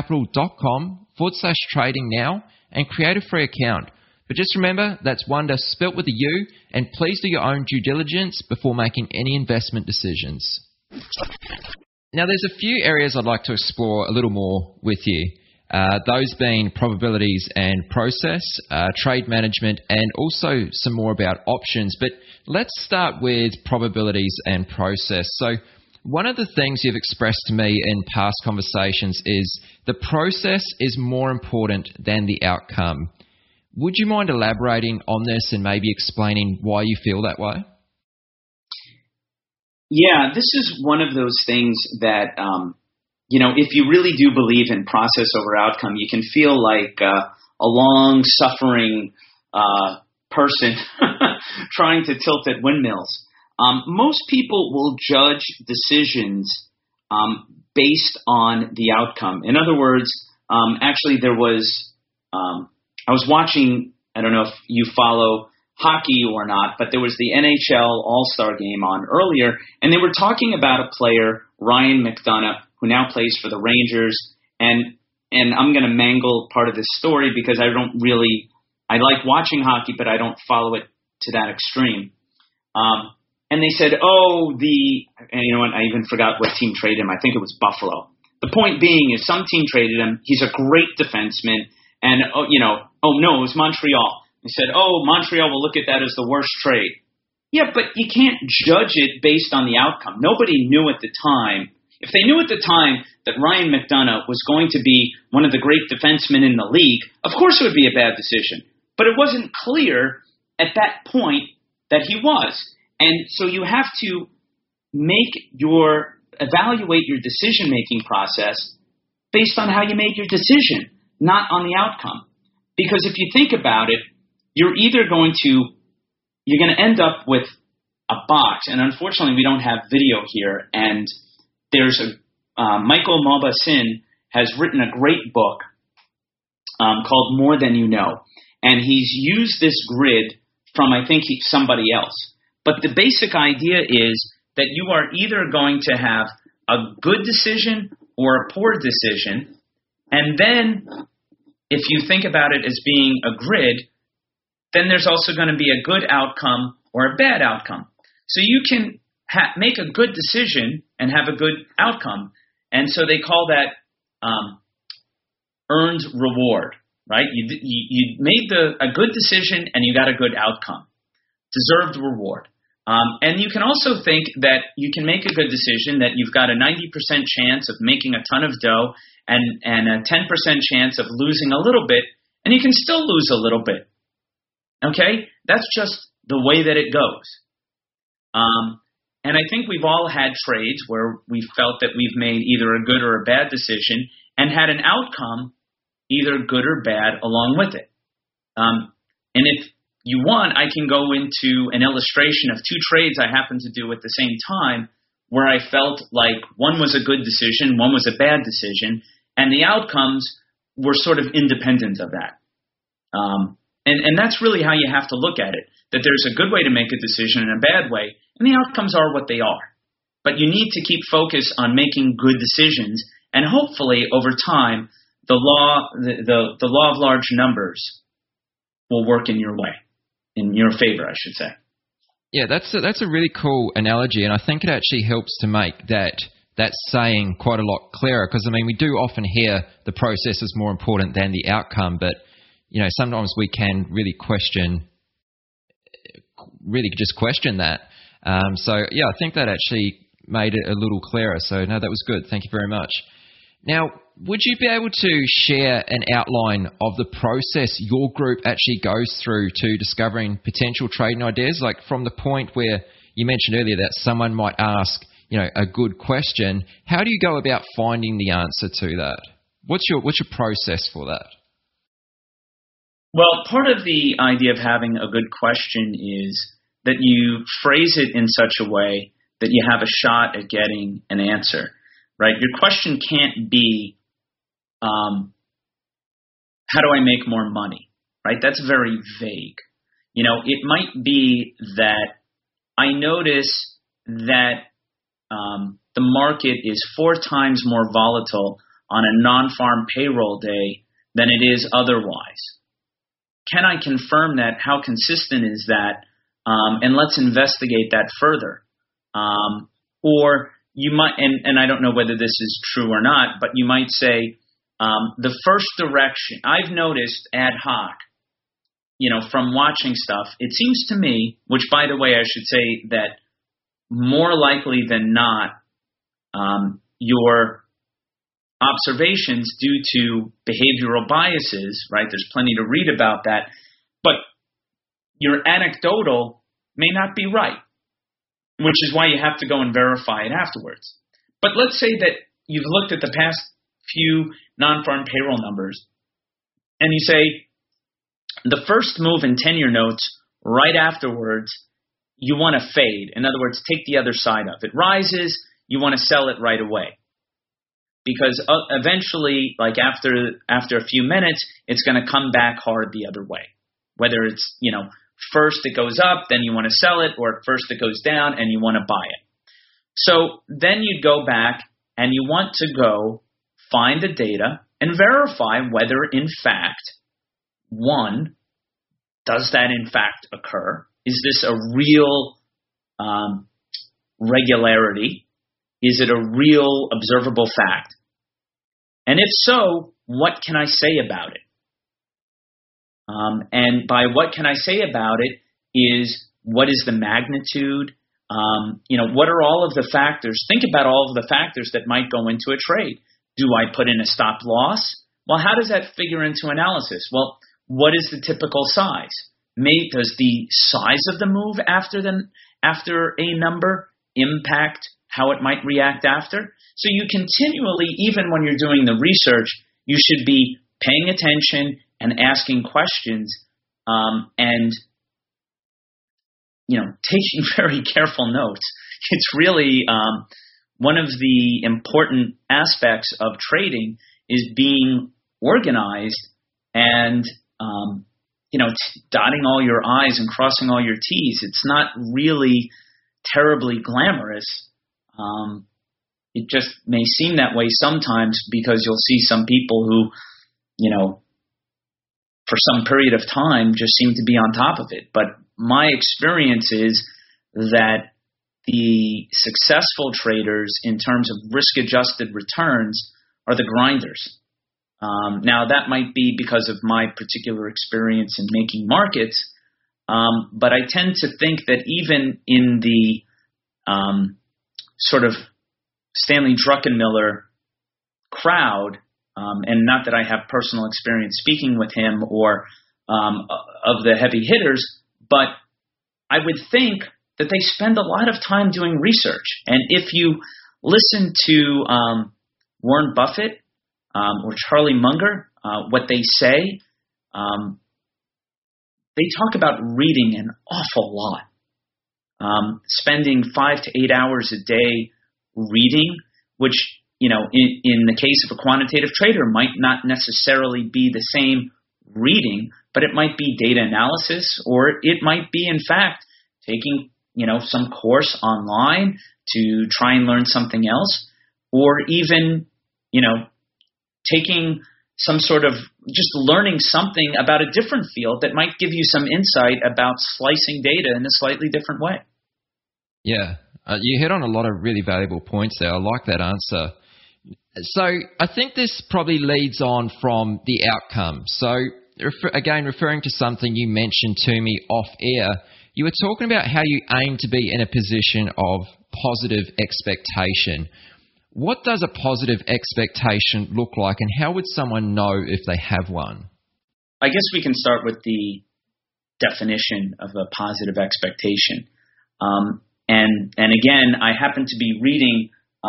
wondercapital.com/trading now and create a free account. But just remember, that's Wonder spelt with a U, and please do your own due diligence before making any investment decisions. Now, there's a few areas I'd like to explore a little more with you. Those being probabilities and process, trade management, and also some more about options. But let's start with probabilities and process. So one of the things you've expressed to me in past conversations is the process is more important than the outcome. Would you mind elaborating on this and maybe explaining why you feel that way? Yeah, this is one of those things that, if you really do believe in process over outcome, you can feel like a long-suffering person trying to tilt at windmills. Most people will judge decisions based on the outcome. In other words, actually there was, I was watching, I don't know if you follow hockey or not, but there was the NHL All-Star game on earlier, and they were talking about a player, Ryan McDonough, who now plays for the Rangers, and I'm going to mangle part of this story because I like watching hockey, but I don't follow it to that extreme. And they said, and you know what, I even forgot what team traded him. I think it was Buffalo. The point being is some team traded him. He's a great defenseman, and no, it was Montreal. They said, Montreal will look at that as the worst trade. Yeah, but you can't judge it based on the outcome. Nobody knew at the time. If they knew at the time that Ryan McDonough was going to be one of the great defensemen in the league, of course it would be a bad decision. But it wasn't clear at that point that he was. And so you have to evaluate your decision-making process based on how you made your decision, not on the outcome. Because if you think about it, you're going to end up with a box, and unfortunately we don't have video here, and there's Michael Mauboussin has written a great book called More Than You Know, and he's used this grid from, I think, somebody else. But the basic idea is that you are either going to have a good decision or a poor decision, and then if you think about it as being a grid, then there's also going to be a good outcome or a bad outcome. So you can make a good decision and have a good outcome. And so they call that earned reward, right? You made a good decision and you got a good outcome. Deserved reward. And you can also think that you can make a good decision that you've got a 90% chance of making a ton of dough and a 10% chance of losing a little bit, and you can still lose a little bit. Okay? That's just the way that it goes. And I think we've all had trades where we felt that we've made either a good or a bad decision and had an outcome, either good or bad, along with it. And if you want, I can go into an illustration of two trades I happened to do at the same time where I felt like one was a good decision, one was a bad decision, and the outcomes were sort of independent of that. And that's really how you have to look at it, that there's a good way to make a decision and a bad way, and the outcomes are what they are. But you need to keep focus on making good decisions, and hopefully over time, the law of large numbers will work in your way, in your favor, I should say. Yeah, that's a really cool analogy, and I think it actually helps to make that saying quite a lot clearer, because, I mean, we do often hear the process is more important than the outcome, but, you know, sometimes we can really just question that. So, yeah, I think that actually made it a little clearer. So, no, that was good. Thank you very much. Now, would you be able to share an outline of the process your group actually goes through to discovering potential trading ideas? Like from the point where you mentioned earlier that someone might ask, you know, a good question, how do you go about finding the answer to that? What's your process for that? Well, part of the idea of having a good question is that you phrase it in such a way that you have a shot at getting an answer, right? Your question can't be, how do I make more money, right? That's very vague. You know, it might be that I notice that the market is 4 times more volatile on a non-farm payroll day than it is otherwise. Can I confirm that? How consistent is that? And let's investigate that further. Or you might, and I don't know whether this is true or not, but you might say the first direction, I've noticed ad hoc, you know, from watching stuff, it seems to me, which by the way, I should say that more likely than not, your observations due to behavioral biases, right? There's plenty to read about that, but your anecdotal may not be right, which is why you have to go and verify it afterwards. But let's say that you've looked at the past few non-farm payroll numbers, and you say the first move in 10-year notes right afterwards, you want to fade. In other words, take the other side of it. Rises, you want to sell it right away. because eventually, like after a few minutes, it's going to come back hard the other way. Whether it's, first it goes up, then you want to sell it, or first it goes down and you want to buy it. So then you go back and you want to go find the data and verify whether, in fact, one, does that in fact occur? Is this a real regularity? Is it a real observable fact? And if so, what can I say about it? And by what can I say about it is, what is the magnitude? What are all of the factors? Think about all of the factors that might go into a trade. Do I put in a stop loss? Well, how does that figure into analysis? Well, what is the typical size? Does the size of the move after a number impact how it might react after? So you continually, even when you're doing the research, you should be paying attention and asking questions, and taking very careful notes. It's really one of the important aspects of trading is being organized and dotting all your I's and crossing all your T's. It's not really terribly glamorous. It just may seem that way sometimes because you'll see some people who, for some period of time just seem to be on top of it. But my experience is that the successful traders in terms of risk-adjusted returns are the grinders. Now, that might be because of my particular experience in making markets, but I tend to think that even in the sort of Stanley Druckenmiller crowd, and not that I have personal experience speaking with him or of the heavy hitters, but I would think that they spend a lot of time doing research. And if you listen to Warren Buffett or Charlie Munger, what they say, they talk about reading an awful lot, spending 5 to 8 hours a day reading, which, in the case of a quantitative trader might not necessarily be the same reading, but it might be data analysis, or it might be, in fact, taking, some course online to try and learn something else, or even, taking some sort of just learning something about a different field that might give you some insight about slicing data in a slightly different way. Yeah, you hit on a lot of really valuable points there. I like that answer. So I think this probably leads on from the outcome. So again, referring to something you mentioned to me off air, you were talking about how you aim to be in a position of positive expectation. What does a positive expectation look like, and how would someone know if they have one? I guess we can start with the definition of a positive expectation. And again, I happen to be reading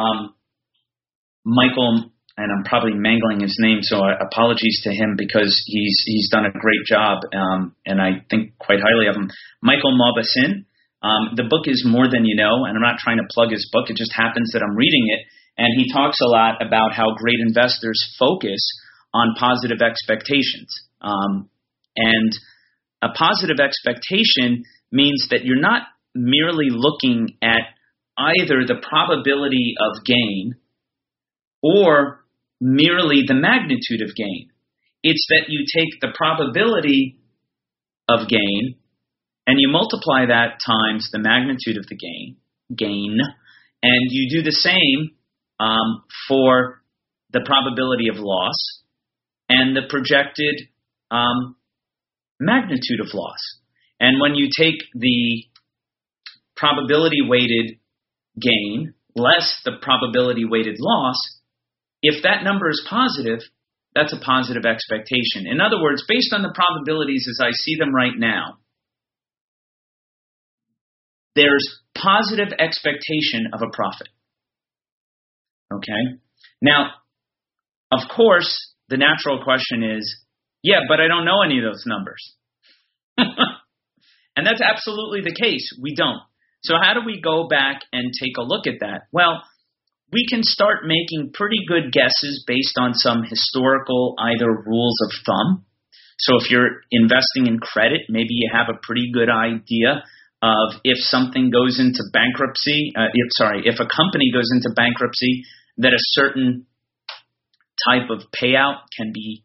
Michael, and I'm probably mangling his name, so apologies to him because he's done a great job, and I think quite highly of him. Michael Mauboussin. The book is More Than You Know, and I'm not trying to plug his book. It just happens that I'm reading it, and he talks a lot about how great investors focus on positive expectations. And a positive expectation means that you're not merely looking at either the probability of gain or merely the magnitude of gain. It's that you take the probability of gain and you multiply that times the magnitude of the gain, and you do the same for the probability of loss and the projected magnitude of loss. And when you take the probability-weighted gain less the probability-weighted loss, if that number is positive, that's a positive expectation. In other words, based on the probabilities as I see them right now, there's positive expectation of a profit. Okay? Now, of course, the natural question is, yeah, but I don't know any of those numbers. And that's absolutely the case. We don't. So how do we go back and take a look at that? Well, we can start making pretty good guesses based on some historical either rules of thumb. So if you're investing in credit, maybe you have a pretty good idea of if something goes into bankruptcy, if a company goes into bankruptcy, that a certain type of payout can be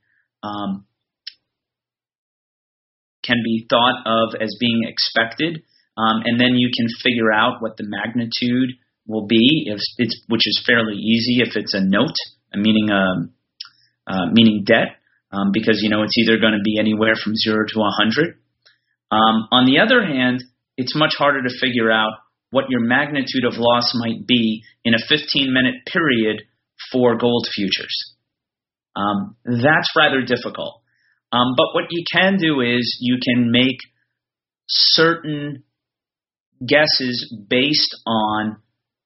thought of as being expected, and then you can figure out what the magnitude will be, which is fairly easy if it's a note, meaning debt, because it's either going to be anywhere from 0 to 100. On the other hand, it's much harder to figure out what your magnitude of loss might be in a 15-minute period for gold futures. That's rather difficult. But what you can do is you can make certain guesses based on,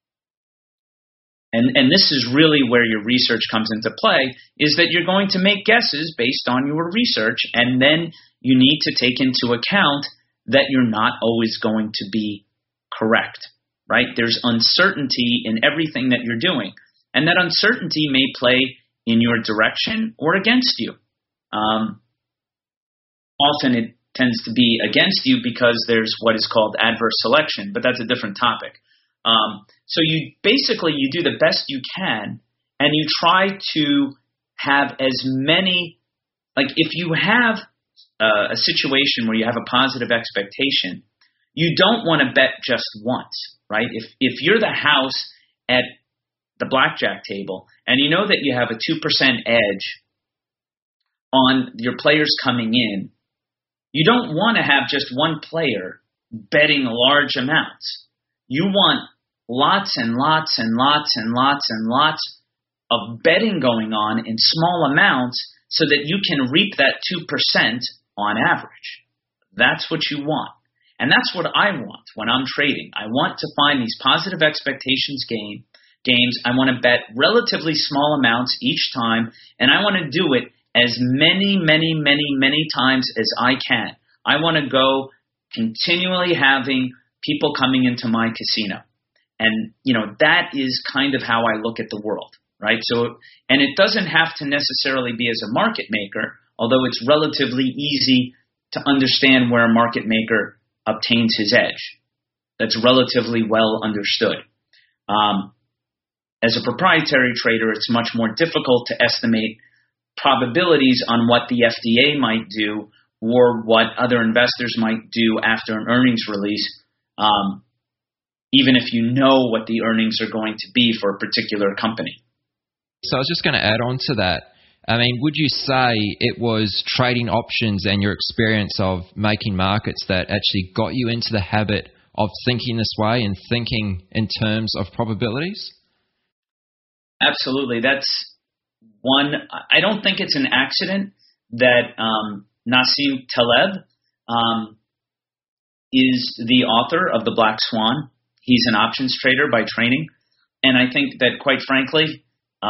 and this is really where your research comes into play, is that you're going to make guesses based on your research, and then you need to take into account that you're not always going to be correct, right? There's uncertainty in everything that you're doing, and that uncertainty may play in your direction or against you. Often it tends to be against you because there's what is called adverse selection, but that's a different topic. So you do the best you can, and you try to have as many, like if you have a situation where you have a positive expectation, you don't want to bet just once, right? If you're the house at the blackjack table and you know that you have a 2% edge on your players coming in, you don't want to have just one player betting large amounts. You want lots and lots and lots and lots and lots of betting going on in small amounts so that you can reap that 2% on average. That's what you want. And that's what I want when I'm trading. I want to find these positive expectations games. I want to bet relatively small amounts each time, and I want to do it as many times as I can. I want to go continually having people coming into my casino. And, that is kind of how I look at the world, right? So, and it doesn't have to necessarily be as a market maker, although it's relatively easy to understand where a market maker obtains his edge. That's relatively well understood. As a proprietary trader, it's much more difficult to estimate probabilities on what the FDA might do or what other investors might do after an earnings release, even if you know what the earnings are going to be for a particular company. So I was just going to add on to that. I mean, would you say it was trading options and your experience of making markets that actually got you into the habit of thinking this way and thinking in terms of probabilities? Absolutely. That's one. I don't think it's an accident that Nassim Taleb is the author of The Black Swan. He's an options trader by training. And I think that, quite frankly,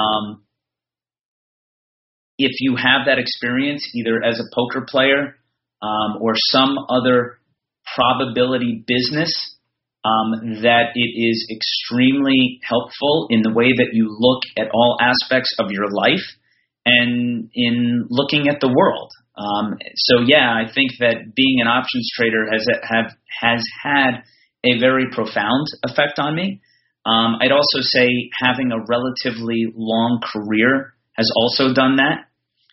if you have that experience, either as a poker player or some other probability business, that it is extremely helpful in the way that you look at all aspects of your life and in looking at the world. So yeah, I think that being an options trader has had a very profound effect on me. I'd also say having a relatively long career has also done that.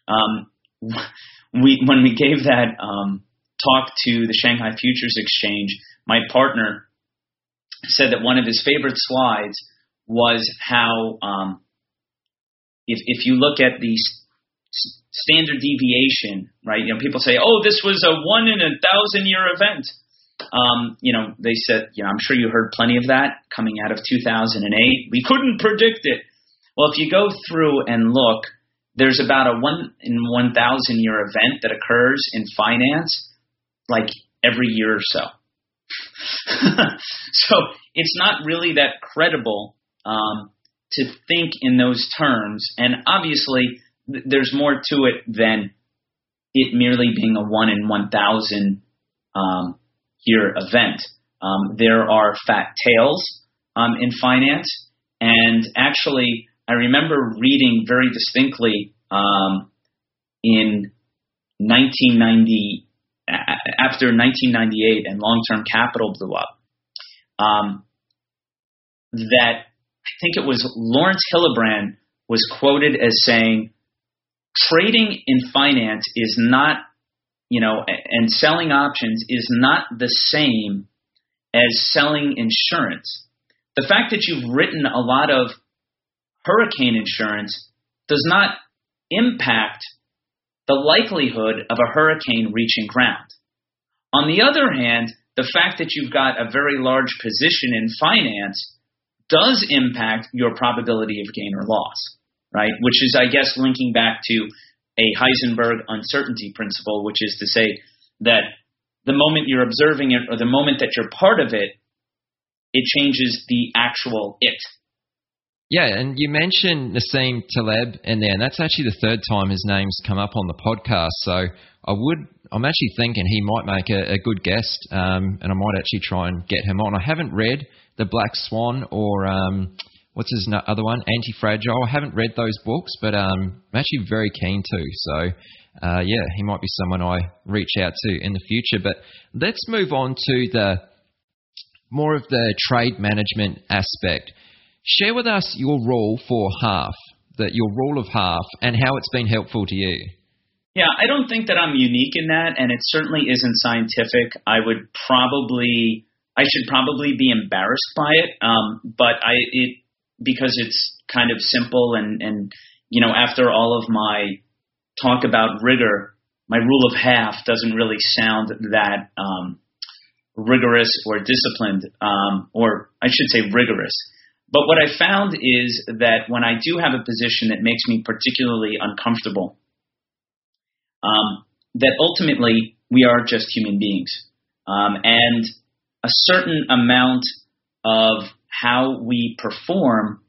When we gave that talk to the Shanghai Futures Exchange, my partner said that one of his favorite slides was how if you look at the standard deviation, right? People say, "Oh, this was a 1 in 1,000-year event." They said, I'm sure you heard plenty of that coming out of 2008. We couldn't predict it. Well, if you go through and look, there's about a 1 in 1,000-year event that occurs in finance like every year or so. So it's not really that credible to think in those terms. And obviously, there's more to it than it merely being a 1 in 1,000 year event. There are fat tails in finance, And actually, I remember reading very distinctly in 1990, after 1998 and long-term capital blew up, that I think it was Lawrence Hillenbrand was quoted as saying, trading in finance is not, and selling options is not the same as selling insurance. The fact that you've written a lot of hurricane insurance does not impact the likelihood of a hurricane reaching ground. On the other hand, the fact that you've got a very large position in finance does impact your probability of gain or loss, right? Which is, I guess, linking back to a Heisenberg uncertainty principle, which is to say that the moment you're observing it or the moment that you're part of it, it changes the actual it. Yeah, and you mentioned Nassim Taleb in there, and that's actually the third time his name's come up on the podcast. So I'm actually thinking he might make a good guest, and I might actually try and get him on. I haven't read The Black Swan or what's his other one, Anti-Fragile. I haven't read those books, but I'm actually very keen to. So, yeah, he might be someone I reach out to in the future. But let's move on to the more of the trade management aspect. Share with us your rule for half, your rule of half, and how it's been helpful to you. Yeah, I don't think that I'm unique in that, and it certainly isn't scientific. I should probably be embarrassed by it, but because it's kind of simple, and after all of my talk about rigor, my rule of half doesn't really sound that rigorous or disciplined, or I should say rigorous. But what I found is that when I do have a position that makes me particularly uncomfortable, that ultimately we are just human beings. And a certain amount of how we perform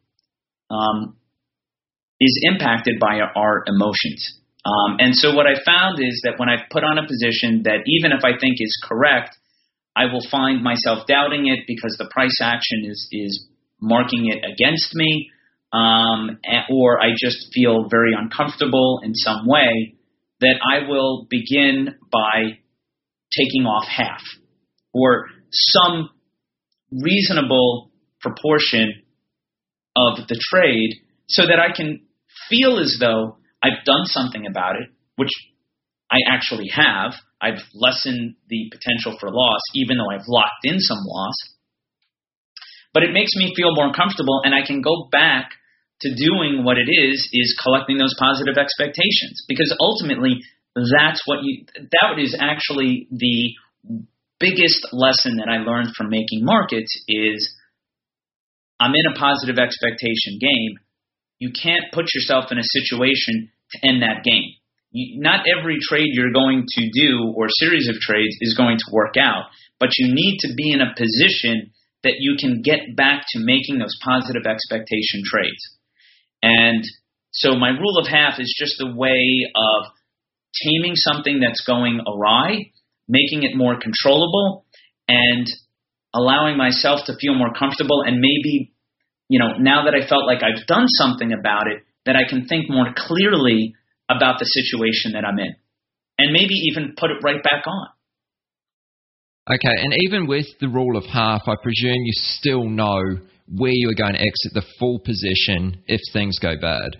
is impacted by our emotions. And so what I found is that when I've put on a position that even if I think is correct, I will find myself doubting it because the price action is marking it against me, or I just feel very uncomfortable in some way, that I will begin by taking off half or some reasonable proportion of the trade so that I can feel as though I've done something about it, which I actually have. I've lessened the potential for loss, even though I've locked in some loss. But it makes me feel more comfortable, and I can go back to doing what it is collecting those positive expectations. Because ultimately, that is actually the biggest lesson that I learned from making markets is I'm in a positive expectation game. You can't put yourself in a situation to end that game. Not every trade you're going to do or series of trades is going to work out, but you need to be in a position that you can get back to making those positive expectation trades. And so my rule of half is just a way of taming something that's going awry, making it more controllable, and allowing myself to feel more comfortable. And maybe, now that I felt like I've done something about it, that I can think more clearly about the situation that I'm in, and maybe even put it right back on. Okay, and even with the rule of half, I presume you still know where you are going to exit the full position if things go bad.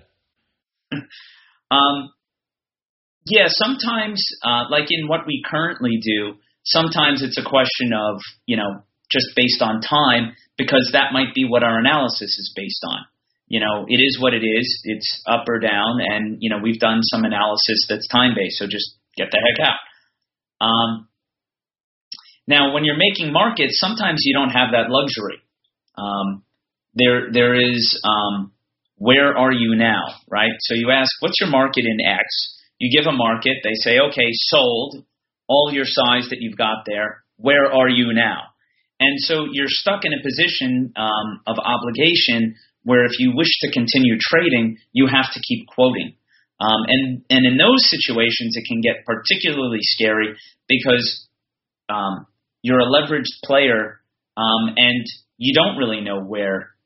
Yeah, sometimes, like in what we currently do, sometimes it's a question of, just based on time, because that might be what our analysis is based on. It is what it is. It's up or down, and, we've done some analysis that's time-based, so just get the heck out. Now, when you're making markets, sometimes you don't have that luxury. There is where are you now, right? So you ask, what's your market in X? You give a market. They say, okay, sold, all your size that you've got there. Where are you now? And so you're stuck in a position of obligation where if you wish to continue trading, you have to keep quoting. And in those situations, it can get particularly scary because you're a leveraged player and you don't really know where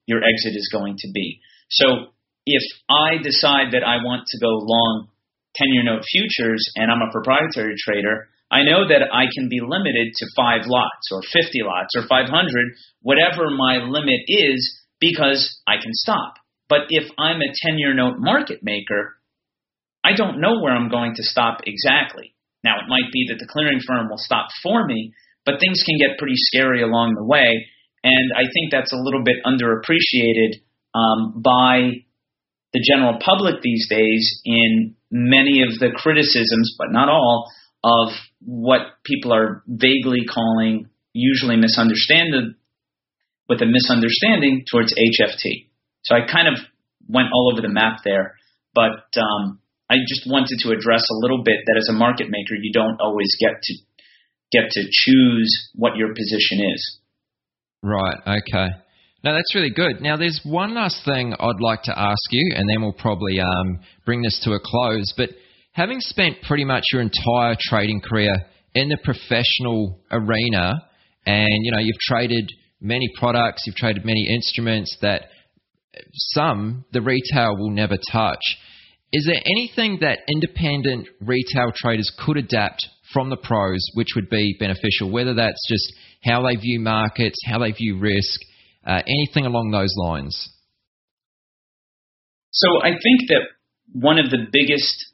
your exit is going to be. So if I decide that I want to go long 10-year note futures and I'm a proprietary trader, I know that I can be limited to 5 lots or 50 lots or 500, whatever my limit is, because I can stop. But if I'm a 10-year note market maker, I don't know where I'm going to stop exactly. Now, it might be that the clearing firm will stop for me, but things can get pretty scary along the way. And I think that's a little bit underappreciated by the general public these days in many of the criticisms, but not all, of what people are vaguely calling, usually misunderstood, with a misunderstanding towards HFT. So I kind of went all over the map there, but I just wanted to address a little bit that as a market maker, you don't always get to choose what your position is. Right, okay. No, that's really good. Now, there's one last thing I'd like to ask you, and then we'll probably bring this to a close. But having spent pretty much your entire trading career in the professional arena, and you've traded many products, you've traded many instruments that the retail will never touch. Is there anything that independent retail traders could adapt from the pros which would be beneficial, whether that's just how they view markets, how they view risk, anything along those lines? So I think that one of the biggest,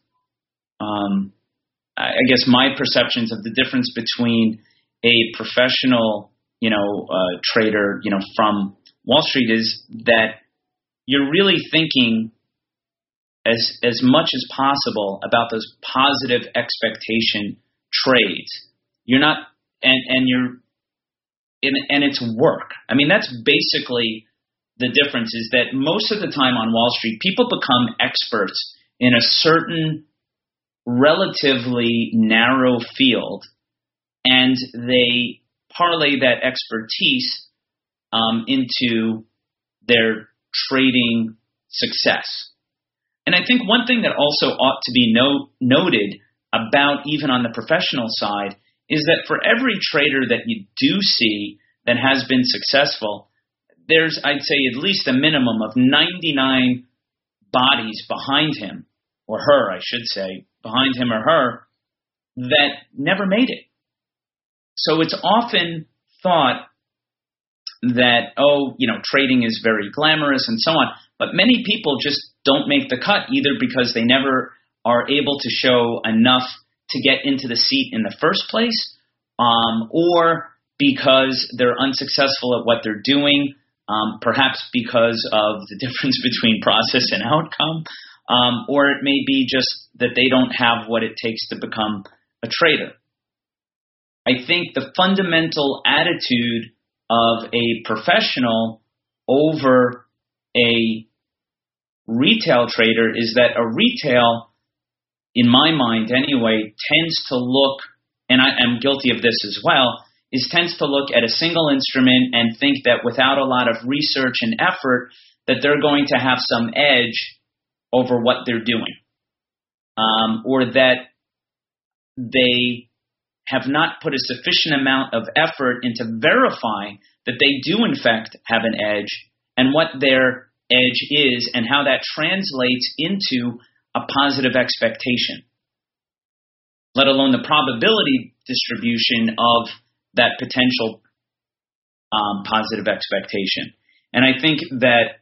I guess my perceptions of the difference between a professional, trader, from Wall Street is that you're really thinking as much as possible about those positive expectation trades. You're not, and it's work. I mean, that's basically the difference, is that most of the time on Wall Street, people become experts in a certain relatively narrow field, and they parlay that expertise into their trading success. And I think one thing that also ought to be noted about even on the professional side is that for every trader that you do see that has been successful, there's, I'd say, at least a minimum of 99 bodies behind him, or her, I should say, behind him or her, that never made it. So it's often thought that, trading is very glamorous and so on, but many people just don't make the cut, either because they never are able to show enough to get into the seat in the first place, or because they're unsuccessful at what they're doing, perhaps because of the difference between process and outcome, or it may be just that they don't have what it takes to become a trader. I think the fundamental attitude of a professional over a retail trader is that a retail, in my mind anyway, tends to look, and I am guilty of this as well, tends to look at a single instrument and think that without a lot of research and effort, that they're going to have some edge over what they're doing, or that they have not put a sufficient amount of effort into verifying that they do in fact have an edge, and what their edge is and how that translates into a positive expectation, let alone the probability distribution of that potential positive expectation. And I think that,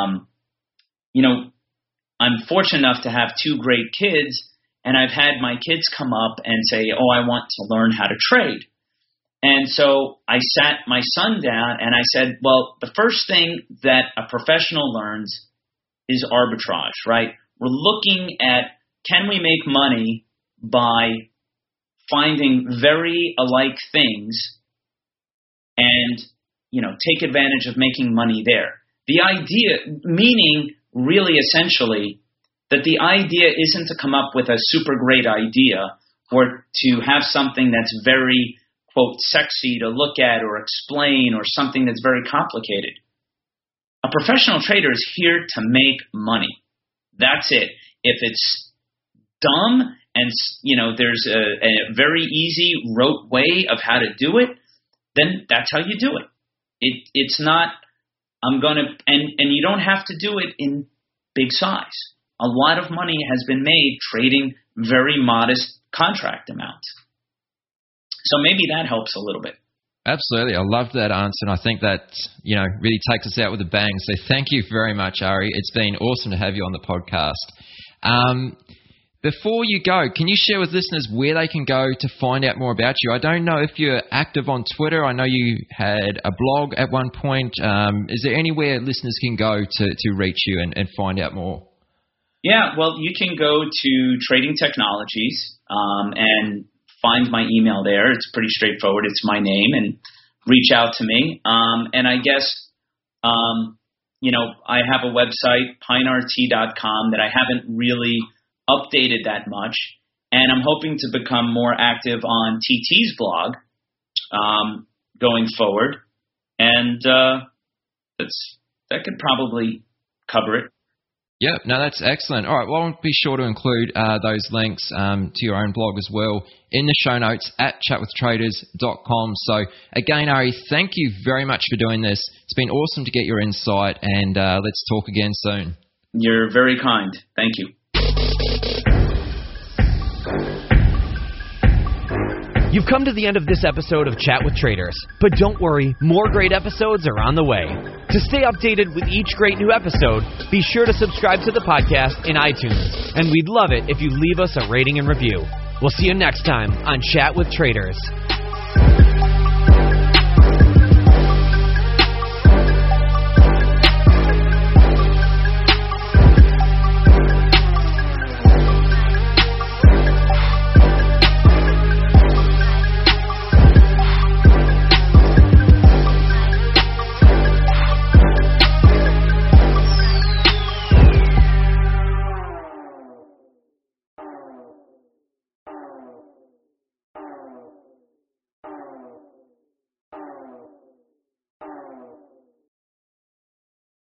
I'm fortunate enough to have 2 great kids, and I've had my kids come up and say, I want to learn how to trade. And so I sat my son down and I said, well, the first thing that a professional learns is arbitrage, right? We're looking at, can we make money by finding very alike things and, take advantage of making money there. The idea, meaning really essentially that the idea isn't to come up with a super great idea or to have something that's very, quote, sexy to look at or explain, or something that's very complicated. A professional trader is here to make money. That's it. If it's dumb and, there's a very easy rote way of how to do it, then that's how you do it. It's not I'm going to, and you don't have to do it in big size. A lot of money has been made trading very modest contract amounts. So maybe that helps a little bit. Absolutely. I love that answer, and I think that, really takes us out with a bang. So thank you very much, Ari. It's been awesome to have you on the podcast. Before you go, can you share with listeners where they can go to find out more about you? I don't know if you're active on Twitter. I know you had a blog at one point. Is there anywhere listeners can go to reach you and find out more? Yeah, well, you can go to Trading Technologies and find my email there. It's pretty straightforward. It's my name, and reach out to me. And I guess, I have a website, pineRT.com, that I haven't really updated that much. And I'm hoping to become more active on TT's blog going forward. And that could probably cover it. Yeah, no, that's excellent. All right, well, I'll be sure to include those links to your own blog as well in the show notes at chatwithtraders.com. So, again, Ari, thank you very much for doing this. It's been awesome to get your insight, and let's talk again soon. You're very kind. Thank you. You've come to the end of this episode of Chat with Traders, but don't worry, more great episodes are on the way. To stay updated with each great new episode, be sure to subscribe to the podcast in iTunes, and we'd love it if you leave us a rating and review. We'll see you next time on Chat with Traders.